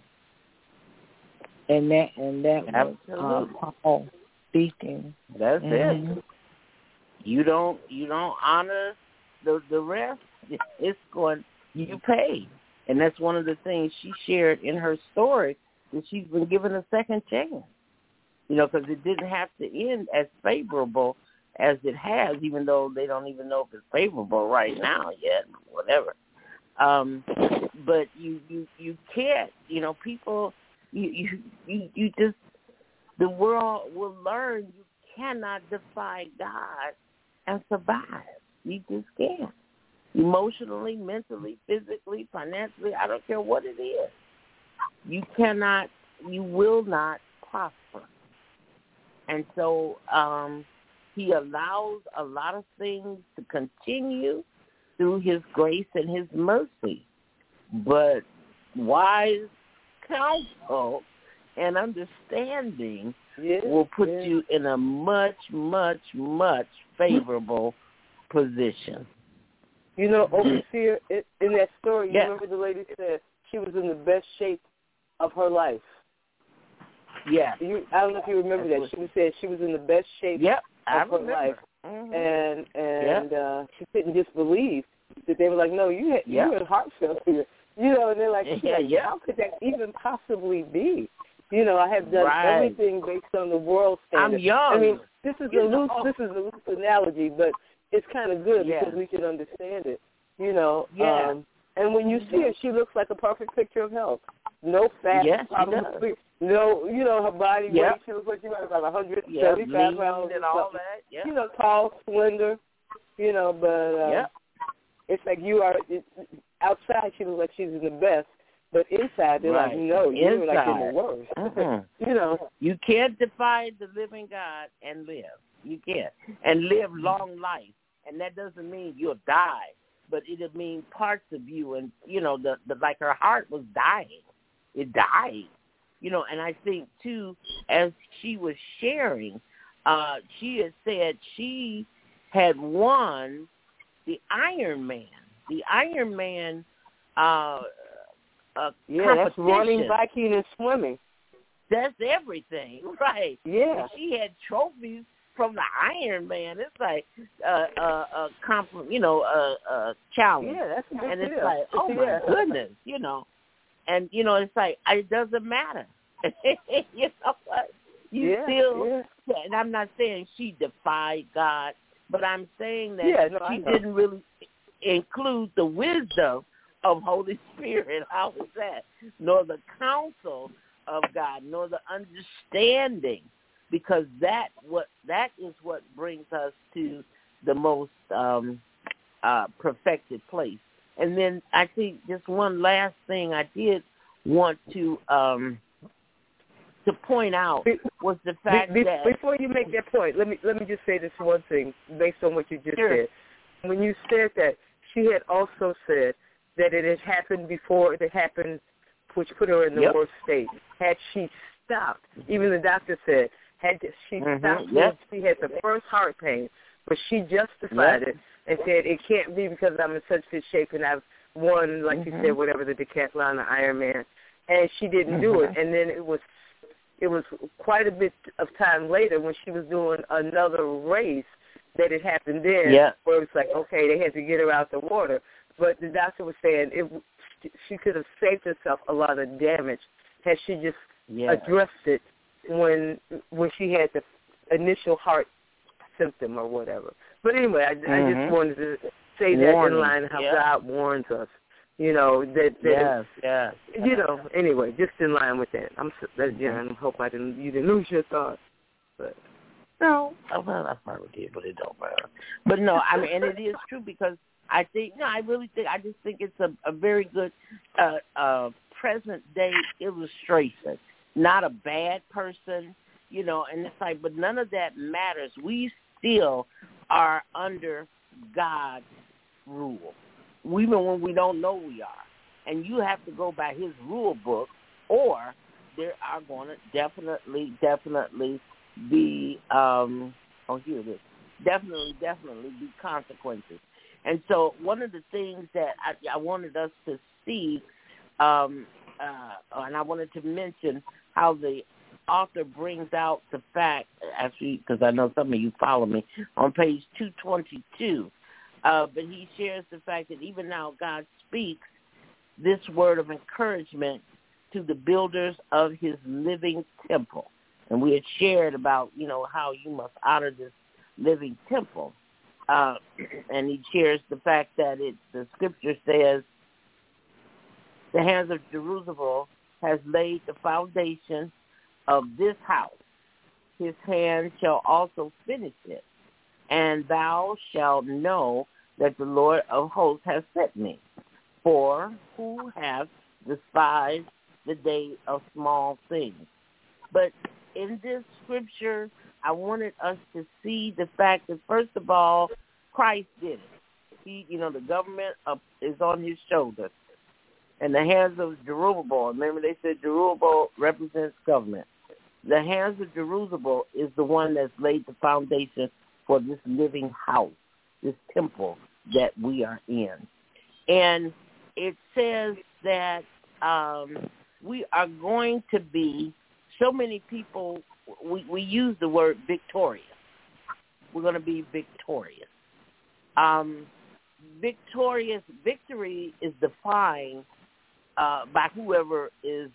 And that was Paul speaking. That's it. You don't honor the rest, it's going, you pay. And that's one of the things she shared in her story, that she's been given a second chance. Because it didn't have to end as favorable as it has, even though they don't even know if it's favorable right now yet, whatever. But you can't, people, you just, the world will learn you cannot defy God and survive. You just can't. Emotionally, mentally, physically, financially, I don't care what it is. You cannot, you will not prosper. And so he allows a lot of things to continue through his grace and his mercy. But wise counsel and understanding will put you in a much, much, much favorable position. Overseer, in that story, you remember the lady said she was in the best shape of her life. Yeah. I don't know if you remember that. She said she was in the best shape of her life. Mm-hmm. And she couldn't just believe that they were like, no, you had heart failure. And they're like, how could that even possibly be? I have done everything based on the world standard. I'm young. I mean, this is a loose analogy, but it's kind of good because we can understand it. And when you see her, she looks like a perfect picture of health. No fat, probably. No, her body weight, she looks like she might have about 175 pounds and all that. Tall, slender. But it's like you are outside. She looks like she's in the best, but inside they're like, no, you're like in the worst. Mm-hmm. You can't defy the living God and live. You can't, and live long life. And that doesn't mean you'll die, but it'll mean parts of you, and the like her heart was dying. It died. And I think, too, as she was sharing, she had said she had won the Ironman. The Ironman competition. That's running, biking, and swimming. That's everything, right? Yeah. And she had trophies from the Ironman. It's like a challenge. Yeah, that's a big and it's deal. like, oh my goodness, And it's like it doesn't matter. You know what? And I'm not saying she defied God, but I'm saying that she didn't really include the wisdom of Holy Spirit. How is that? Nor the counsel of God, nor the understanding, because that is what brings us to the most perfected place. And then I think just one last thing I did want to point out was the fact that before you make that point, let me just say this one thing based on what you just said. When you said that, she had also said that it had happened before it happened, which put her in the worst state. Had she stopped, even the doctor said, had she stopped when she had the first heart pain, but she justified it and said it can't be because I'm in such good shape and I've won, like you said, whatever, the decathlon, the Ironman, and she didn't do it. And then it was quite a bit of time later when she was doing another race that it happened then, where it was like, okay, they had to get her out the water. But the doctor was saying she could have saved herself a lot of damage had she just addressed it when she had the initial heart symptom or whatever. But anyway, I just wanted to say that in line how God warns us. Anyway, just in line with that. I hope you didn't lose your thought. But no, well, I probably did, but it don't matter. But no, I mean, and it is true because I just think it's a very good present day illustration. Not a bad person, and it's like, but none of that matters. We still are under God's rule, even when we don't know we are. And you have to go by his rule book, or there are going to definitely be, here it is, definitely be consequences. And so one of the things that I wanted us to see, and I wanted to mention how the author brings out the fact, actually, because I know some of you follow me, on page 222, but he shares the fact that even now God speaks this word of encouragement to the builders of his living temple. And we had shared about, how you must honor this living temple. And he shares the fact that the scripture says, the hands of Jerusalem has laid the foundation of this house. His hand shall also finish it. And thou shalt know that the Lord of hosts has sent me. For who hath despised the day of small things? But in this scripture, I wanted us to see the fact that, first of all, Christ did it. He, the government is on his shoulders. And the hands of Zerubbabel, remember they said Zerubbabel represents government. The hands of Zerubbabel is the one that's laid the foundation for this living house, this temple that we are in. And it says that we are going to be, so many people, we use the word victorious. We're going to be victorious. Victory is defined by whoever is,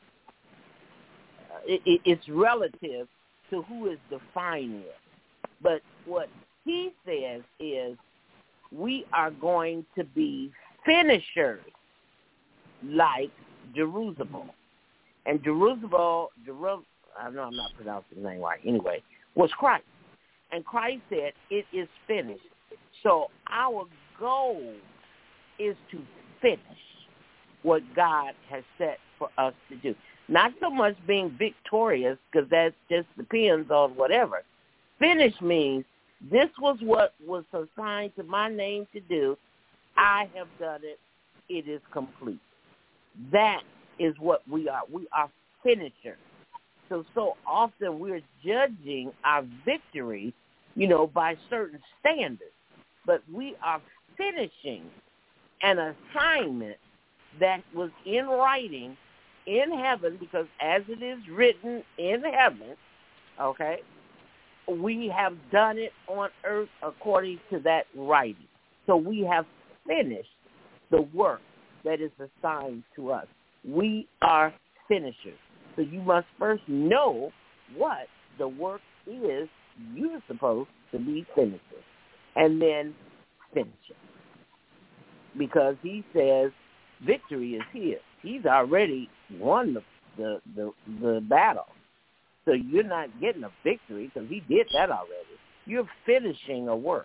it's relative to who is defining it. But what he says is we are going to be finishers like Jerusalem. And Jerusalem, I know I'm not pronouncing the name right, anyway, was Christ. And Christ said, it is finished. So our goal is to finish what God has set for us to do. Not so much being victorious, because that just depends on whatever. Finish means this was what was assigned to my name to do. I have done it. It is complete. That is what we are. We are finishers. So often we're judging our victory, by certain standards. But we are finishing an assignment that was in writing in heaven, because as it is written in heaven, okay, we have done it on earth according to that writing. So we have finished the work that is assigned to us. We are finishers. So you must first know what the work is you're supposed to be finishing, and then finish it. Because he says victory is his. He's already won the battle. So you're not getting a victory because he did that already. You're finishing a work.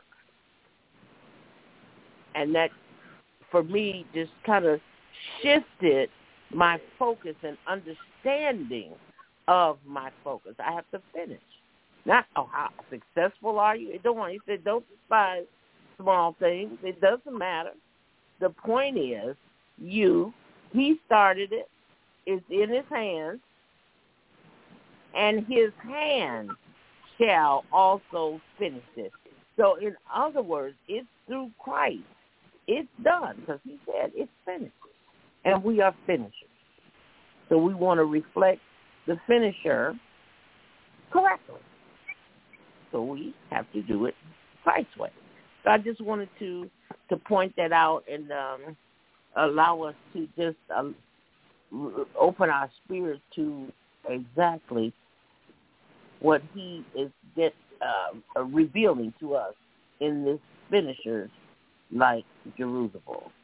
And that, for me, just kind of shifted my focus and understanding of my focus. I have to finish. Not, how successful are you? He said, don't despise small things. It doesn't matter. The point is, he started it. It's in his hands. And his hand shall also finish it. So in other words, it's through Christ. It's done, because he said it's finished. And we are finishers. So we want to reflect the finisher correctly. So we have to do it Christ's way. So I just wanted to point that out and allow us to just open our spirit to exactly what he is revealing to us in this finishers like Jerusalem.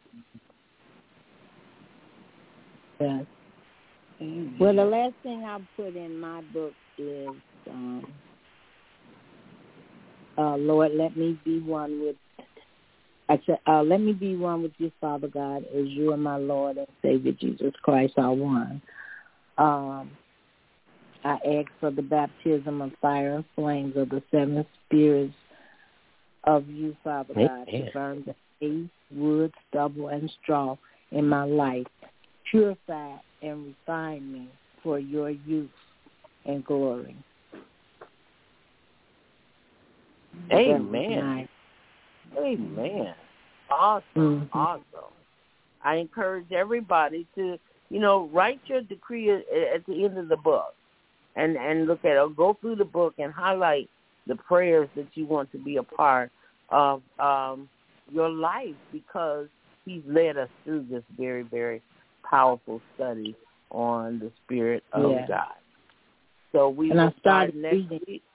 Yes. Well, the last thing I put in my book is, Lord, let me be one with. Let me be one with you, Father God, as you are my Lord and Savior Jesus Christ, are one. I ask for the baptism of fire and flames of the seven spirits of you, Father God, to burn the hay, wood, stubble, and straw in my life. Purify and refine me for your use and glory. Amen. Amen. Awesome. Mm-hmm. Awesome. I encourage everybody to, write your decree at the end of the book and look at it. Go through the book and highlight the prayers that you want to be a part of your life, because he's led us through this very, very powerful study on the Spirit of God. So we will start next week.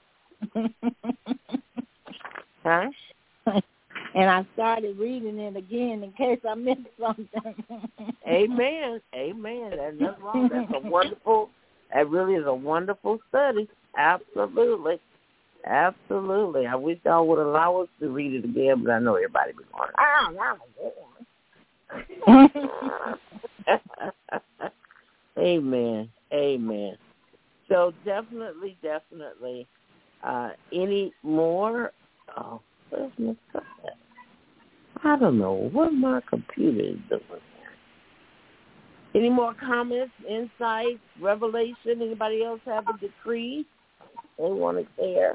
Huh? And I started reading it again in case I missed something. Amen. Amen. And that's wrong. That really is a wonderful study. Absolutely. Absolutely. I wish y'all would allow us to read it again, but I know everybody be going, Amen. Amen. So definitely. Any more? Oh, where's my stuff at? I don't know what my computer is doing. Any more comments, insights, revelation? Anybody else have a decree they want to share?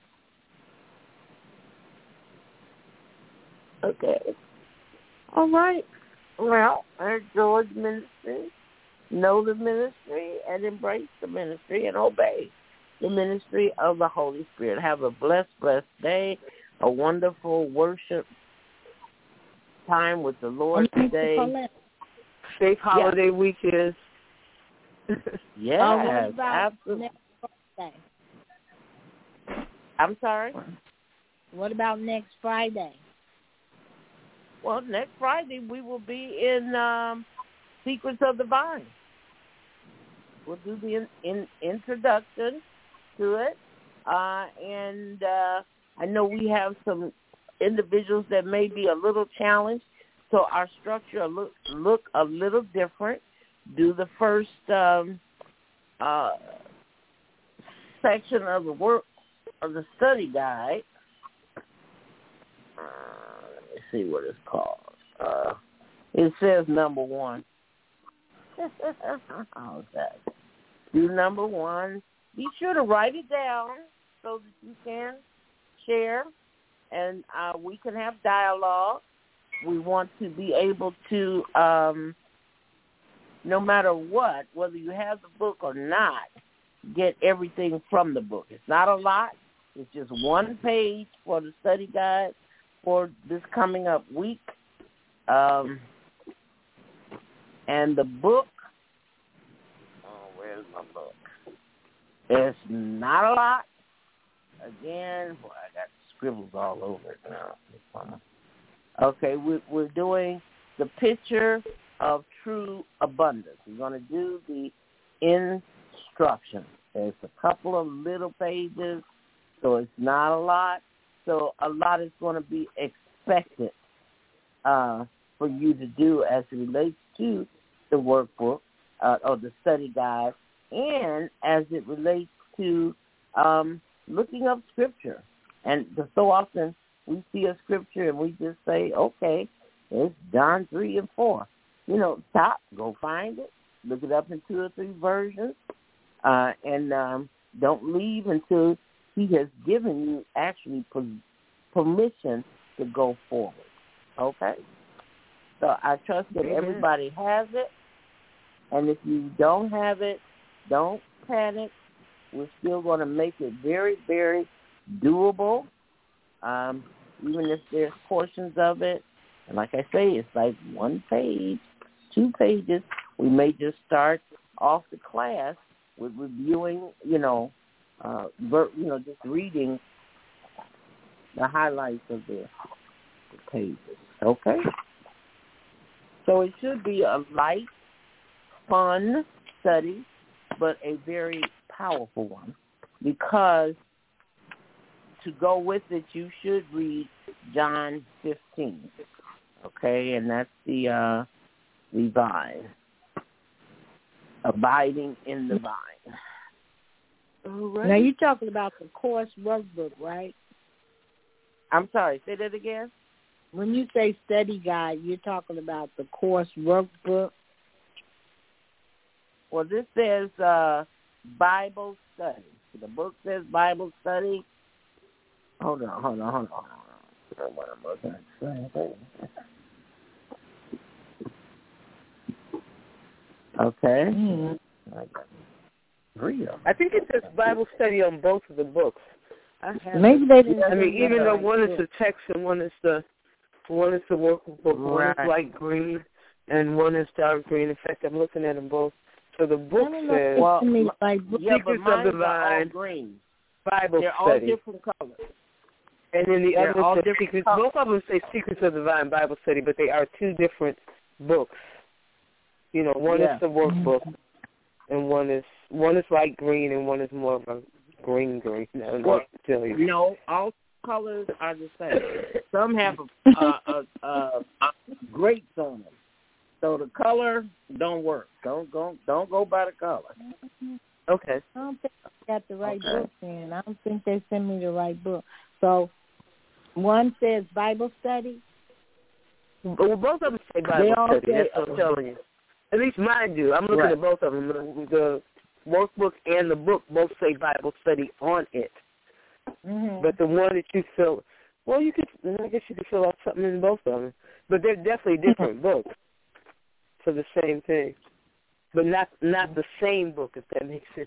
Okay. All right. Well, our George Ministry, know the ministry and embrace the ministry and obey the ministry of the Holy Spirit. Have a blessed day, a wonderful worship time with the Lord today. Safe holiday weekend. Yes, absolutely. I'm sorry? What about next Friday? Well, next Friday we will be in Secrets of the Vine. We'll do the introduction to it. And I know we have some individuals that may be a little challenged, so our structure look a little different. Do the first section of the work of the study guide. Let me see what it's called. It says number 1. Okay. Do number 1. Be sure to write it down so that you can share and we can have dialogue. We want to be able to, no matter what, whether you have the book or not, get everything from the book. It's not a lot. It's just 1 page for the study guide for this coming up week. And the book, where's my book? It's not a lot. Again, boy, I got scribbles all over it now. Okay, we're doing the picture of true abundance. We're going to do the instructions. There's a couple of little pages, so it's not a lot. So a lot is going to be expected for you to do as it relates to the workbook or the study guide, and as it relates to looking up scripture. And so often we see a scripture and we just say, okay, it's John 3 and 4. Stop, go find it, look it up in 2 or 3 versions, and don't leave until he has given you actually permission to go forward. Okay? So I trust that everybody has it, and if you don't have it, don't panic. We're still going to make it very, very doable, even if there's portions of it. And like I say, it's like 1 page, 2 pages. We may just start off the class with reviewing, just reading the highlights of the pages. Okay? So it should be a light, fun study, but a very powerful one, because to go with it, you should read John 15, okay? And that's the vine, abiding in the vine. Right. Now, you're talking about the course workbook, right? I'm sorry, say that again? When you say study guide, you're talking about the course workbook? Well, this says Bible study. The book says Bible study. Hold on. What I'm looking at. Okay. I think it says Bible study on both of the books. Maybe they didn't. I mean, even though one is the text and one is the workbook, one is light green and one is dark green. In fact, I'm looking at them both. So the book says, Secrets of the Vine, Bible They're Study. All different colors. And then the other says Secrets. Both of them say Secrets of the Vine, Bible Study, but they are 2 different books. One is the workbook, and one is light green, and one is more of a green. I don't know what to tell you. No, all colors are the same. Some have a grapes on them. So the color don't work. Don't go by the color. Okay. I don't think I got the right book then. I don't think they sent me the right book. So one says Bible study. Well, both of them say Bible study. That's what I'm telling you. At least mine do. I'm looking at both of them. The workbook and the book both say Bible study on it. Mm-hmm. But the one that you fill, I guess you could fill out something in both of them. But they're definitely different books for the same thing. But not the same book, if that makes sense.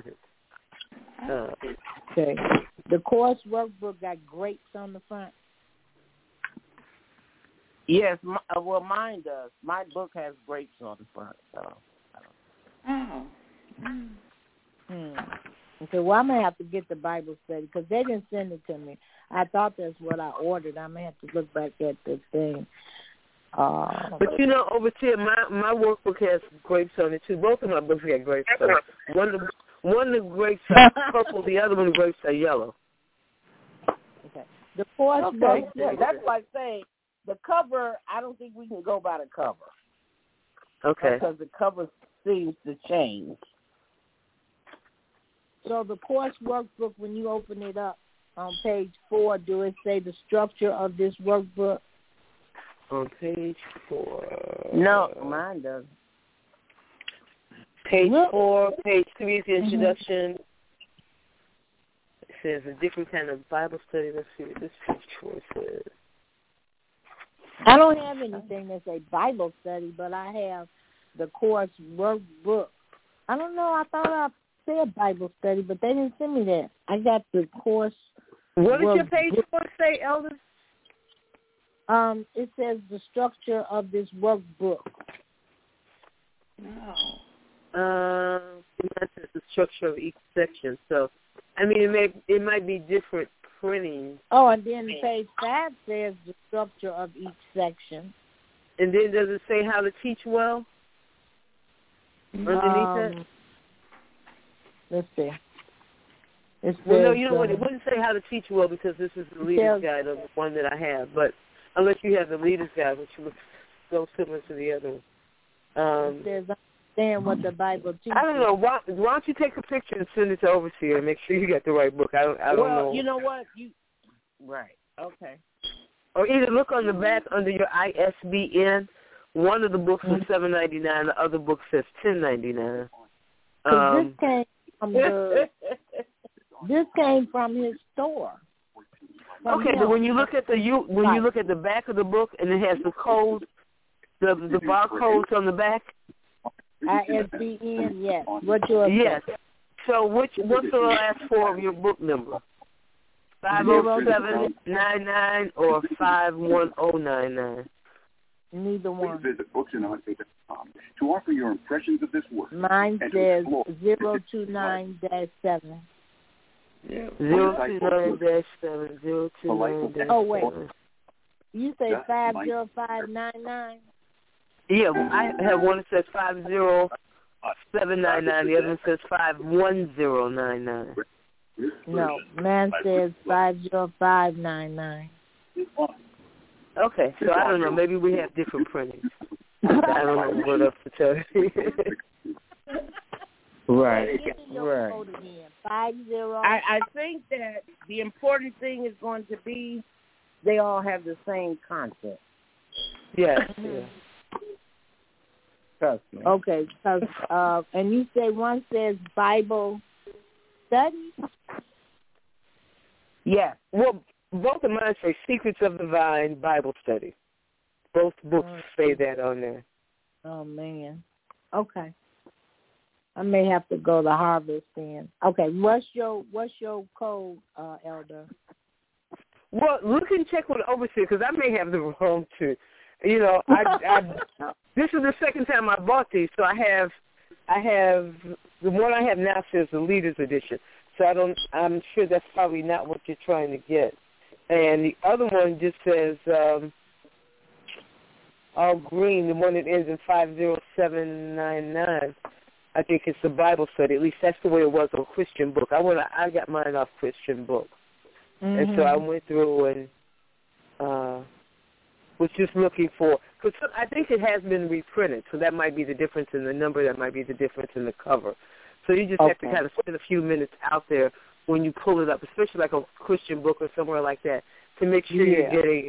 Okay. The course workbook got grapes on the front. Yes, mine does. My book has grapes on the front. So. Okay, well, I'm going to have to get the Bible study because they didn't send it to me. I thought that's what I ordered. I'm going to have to look back at the thing. But over here, my workbook has grapes on it too. Both of my books have grapes on it. One of the grapes are purple, the other one the grapes are yellow. Okay. The course workbook. Yeah, that's like saying the cover. I don't think we can go by the cover. Okay. Because the cover seems to change. So the course workbook, when you open it up on page 4, do it say the structure of this workbook? On page 4. No, mine doesn't. Page 4, page 3 is the introduction. It says a different kind of Bible study. Let's see what this page 4 says. I don't have anything that's a Bible study, but I have the course workbook. I don't know. I thought I said Bible study, but they didn't send me that. I got the course. What does your page 4 say, Elder? It says the structure of this workbook. No. That's the structure of each section. So, I mean, it might be different printing. Oh, and then page 5 says the structure of each section. And then does it say how to teach well? Underneath it? Let's see. It Well, no, says, you know what? It wouldn't say how to teach well because this is the leader's guide of the one that I have. But unless you have the leader's guide, which looks so similar to the other one. It says, understand what the Bible teaches. I don't know. Why don't you take a picture and send it to Overseer and make sure you got the right book? I don't know. Well, you know what? Right. Okay. Or either look on the back under your ISBN. One of the books is $7.99. The other book says $10.99. This came from his store. Okay, but when you look at you look at the back of the book and it has the code, the barcodes on the back. ISBN, yes. What's yours? Yes. So what's the last four of your book number? 50799 or 51099? Neither one. Visit booksandaudacity.com to offer your impressions of this work. Mine says 029-7. 029-7. Oh, wait. You say 50599? Yeah, I have one that says 50799. The other one says 51099. No, mine says 50599. Okay, so I don't know. Maybe we have different printings. I don't know what else to tell you. Right. I think that the important thing is going to be they all have the same concept. Yes. Trust me. Okay, because and you say one says Bible study? Yes. Well, both of mine say Secrets of the Vine Bible Study. Both books say that on there. Oh, man. Okay. I may have to go to Harvest then. Okay, what's your code, Elder? Well, look and check with Overseer because I may have the wrong too. You know, this is the second time I bought these, so I have the one I have now says the Leader's Edition. So I'm sure that's probably not what you're trying to get. And the other one just says all green, the one that ends in 50799. I think it's the Bible study. At least that's the way it was on Christian Book. I got mine off Christian Book. Mm-hmm. And so I went through and was just looking for, because I think it has been reprinted, so that might be the difference in the number, that might be the difference in the cover. So you just have to kind of spend a few minutes out there when you pull it up, especially like a Christian Book or somewhere like that, to make sure you're getting,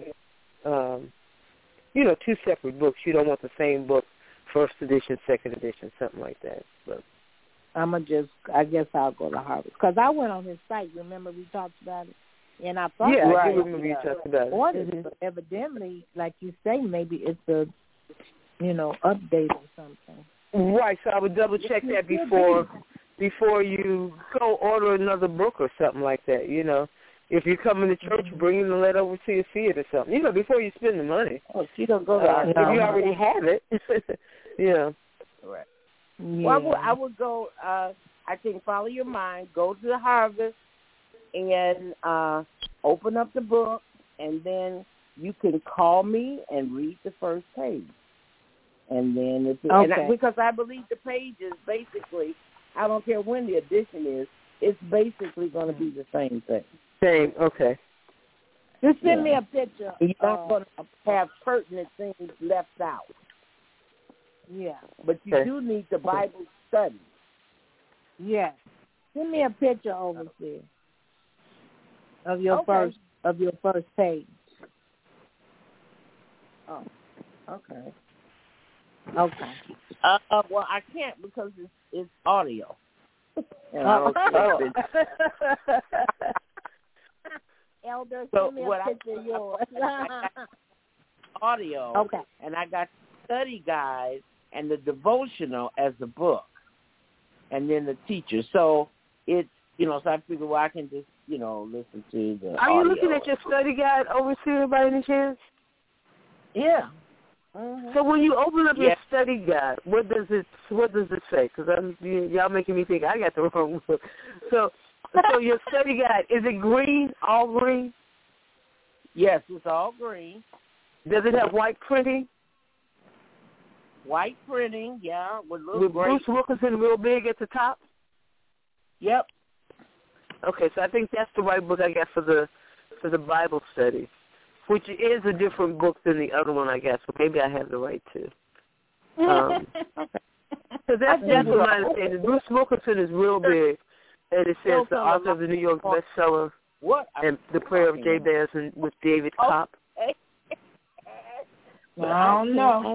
two separate books. You don't want the same book, first edition, second edition, something like that. But I guess I'll go to Harvard. Because I went on his site, remember we talked about it? And I thought I do remember you talked about it. But evidently, like you say, maybe it's a, update or something. Right, so I would double check that before you go order another book or something like that, If you're coming to church, bring in the letter over to you, see it or something, before you spend the money. Oh, if you don't go to if you already have it, yeah. Right. Yeah. Well, I would go, I think, follow your mind, go to the Harvest, and open up the book, and then you can call me and read the first page. And then because I believe the page is basically, I don't care when the edition is, it's basically going to be the same thing. Same, okay. Just send me a picture. You're not going to have pertinent things left out. Yeah. But you do need the Bible study. Yes. Send me a picture over there of your first page. Oh, okay. Okay. Well, I can't because it's audio. And I don't Elder, so send me a picture of yours. I got audio. Okay. And I got study guide and the devotional as the book, and then the teacher. So it's so I figure I can just listen to the. Are you looking at your study guide, Overseer, by any chance? Yeah. Mm-hmm. So when you open up your study guide, what does it say? Because y'all making me think I got the wrong book. So your study guide, is it green, all green? Yes, it's all green. Does it have white printing? White printing, yeah, with Bruce Wilkinson real big at the top? Yep. Okay, so I think that's the right book I got for the Bible study, which is a different book than the other one I got, so maybe I have the right too. So that's what I understand. Bruce Wilkinson is real big, and it says the author of the New York bestseller, and The Prayer of Jabez, and with David Kopp. I don't know.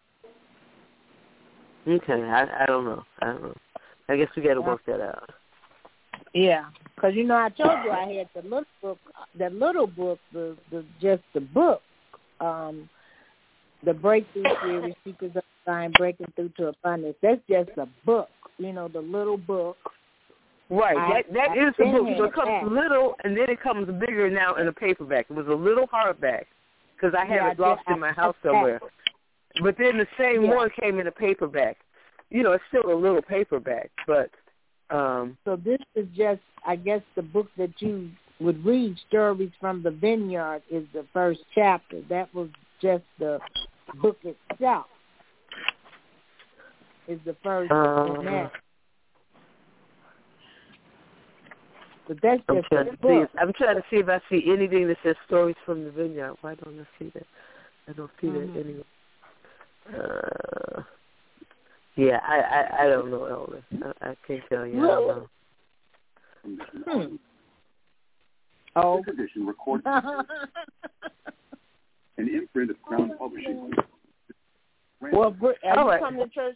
Okay, I don't know. I guess we got to work that out. Yeah, because I told you I had the little book, just the book, the Breakthrough Series, Secrets of Divine Breaking Through to Abundance. That's just a book, the little book. Right, that is the book. So it comes little, and then it comes bigger now in a paperback. It was a little hardback because I had it lost in my house somewhere. But then the same one came in a paperback. It's still a little paperback, but. So this is just, I guess, the book that you would read, Stories from the Vineyard, is the first chapter. That was just the book itself. Is the first in that. But that's just a book. I'm trying to see if I see anything that says Stories from the Vineyard. Why don't I see that? I don't see that anywhere. Yeah, I don't know, Elder. I can't tell you. Really? I don't know. This edition recorded an imprint of Crown Publishing. Well, are you coming to church?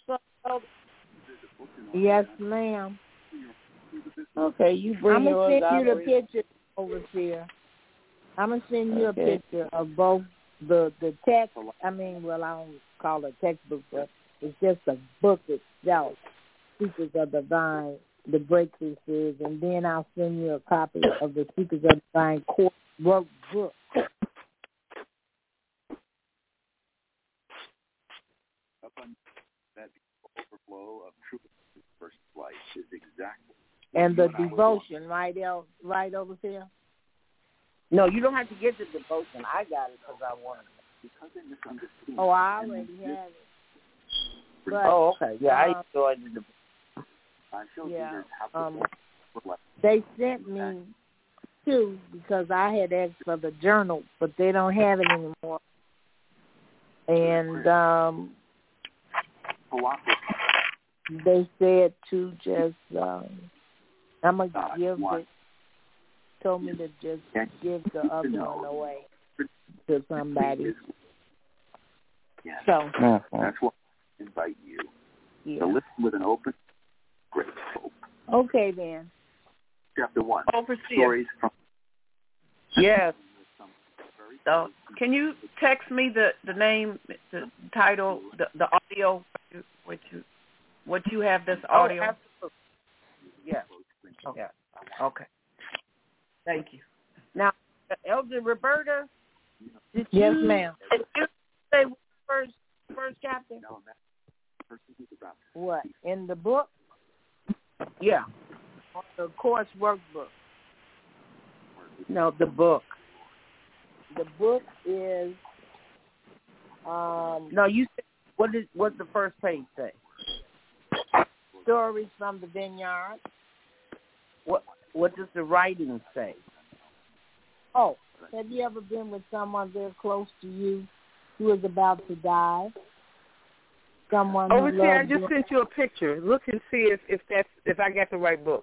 Yes, ma'am. Okay, you bring yours. I'm going to send you the picture, Overseer. I'm going to send you a picture of both the text. I don't call it textbook, but it's just a book itself, Secrets of Divine, the Breakthrough Series, and then I'll send you a copy of the Secrets of Divine course book. That overflow of truth versus life is exactly. And the devotion, right over there? No, you don't have to get the devotion. I got it because I wanted it. Oh, I already have it. But, okay. Yeah, I enjoyed the they sent me two because I had asked for the journal, but they don't have it anymore. And they said to just, I'm going to give it, told me to just give the other one away to somebody. So that's why I invite you to listen with an open, great hope. Okay, then. Chapter 1. Overseer. Stories from. Yes. So, can you text me the name, the title, the audio, what you have this audio? Absolutely. Yes. Okay. Okay. Thank you. Now, Elder Roberta, yes, ma'am. Did you say first chapter? What, in the book? Yeah. The course workbook. No, the book. The book is. No, you said what's the first page say? Stories from the Vineyard. What does the writing say? Oh, have you ever been with someone very close to you who is about to die? Someone who Overseer, I loves just you? sent you a picture. Look and see if I got the right book.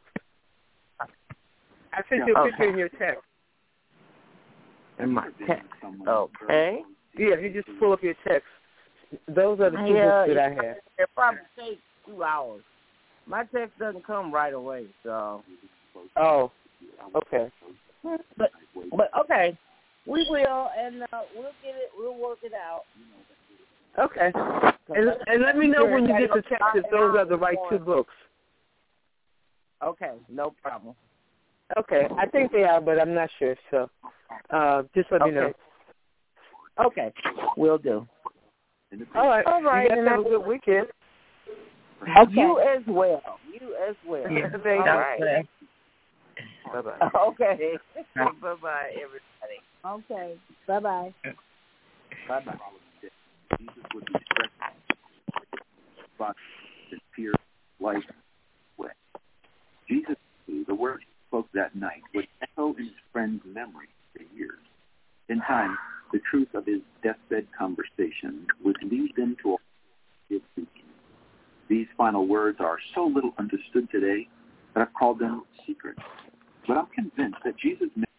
I sent you a picture in your text. In my text. Okay. Yeah, you just pull up your text. Those are the two books that I have. It probably takes 2 hours. My text doesn't come right away, so. Oh, okay. But okay, we will, and we'll get it. We'll work it out. Okay. And let me know when you get the text if those are the right 2 books. Okay, no problem. Okay, I think they are, but I'm not sure. So, just let me know. Okay, will do. All right. You guys have a good weekend. Okay. You as well. Yeah. Thank you. All right. Bye-bye. Okay. Bye-bye, everybody. Okay. Bye-bye. Bye-bye. Jesus would be stressed in fear, life, way. Jesus knew the words he spoke that night would echo in his friend's memory for years. In time, the truth of his deathbed conversation would lead them to his thinking. These final words are so little understood today that I've called them secrets. But I'm convinced that Jesus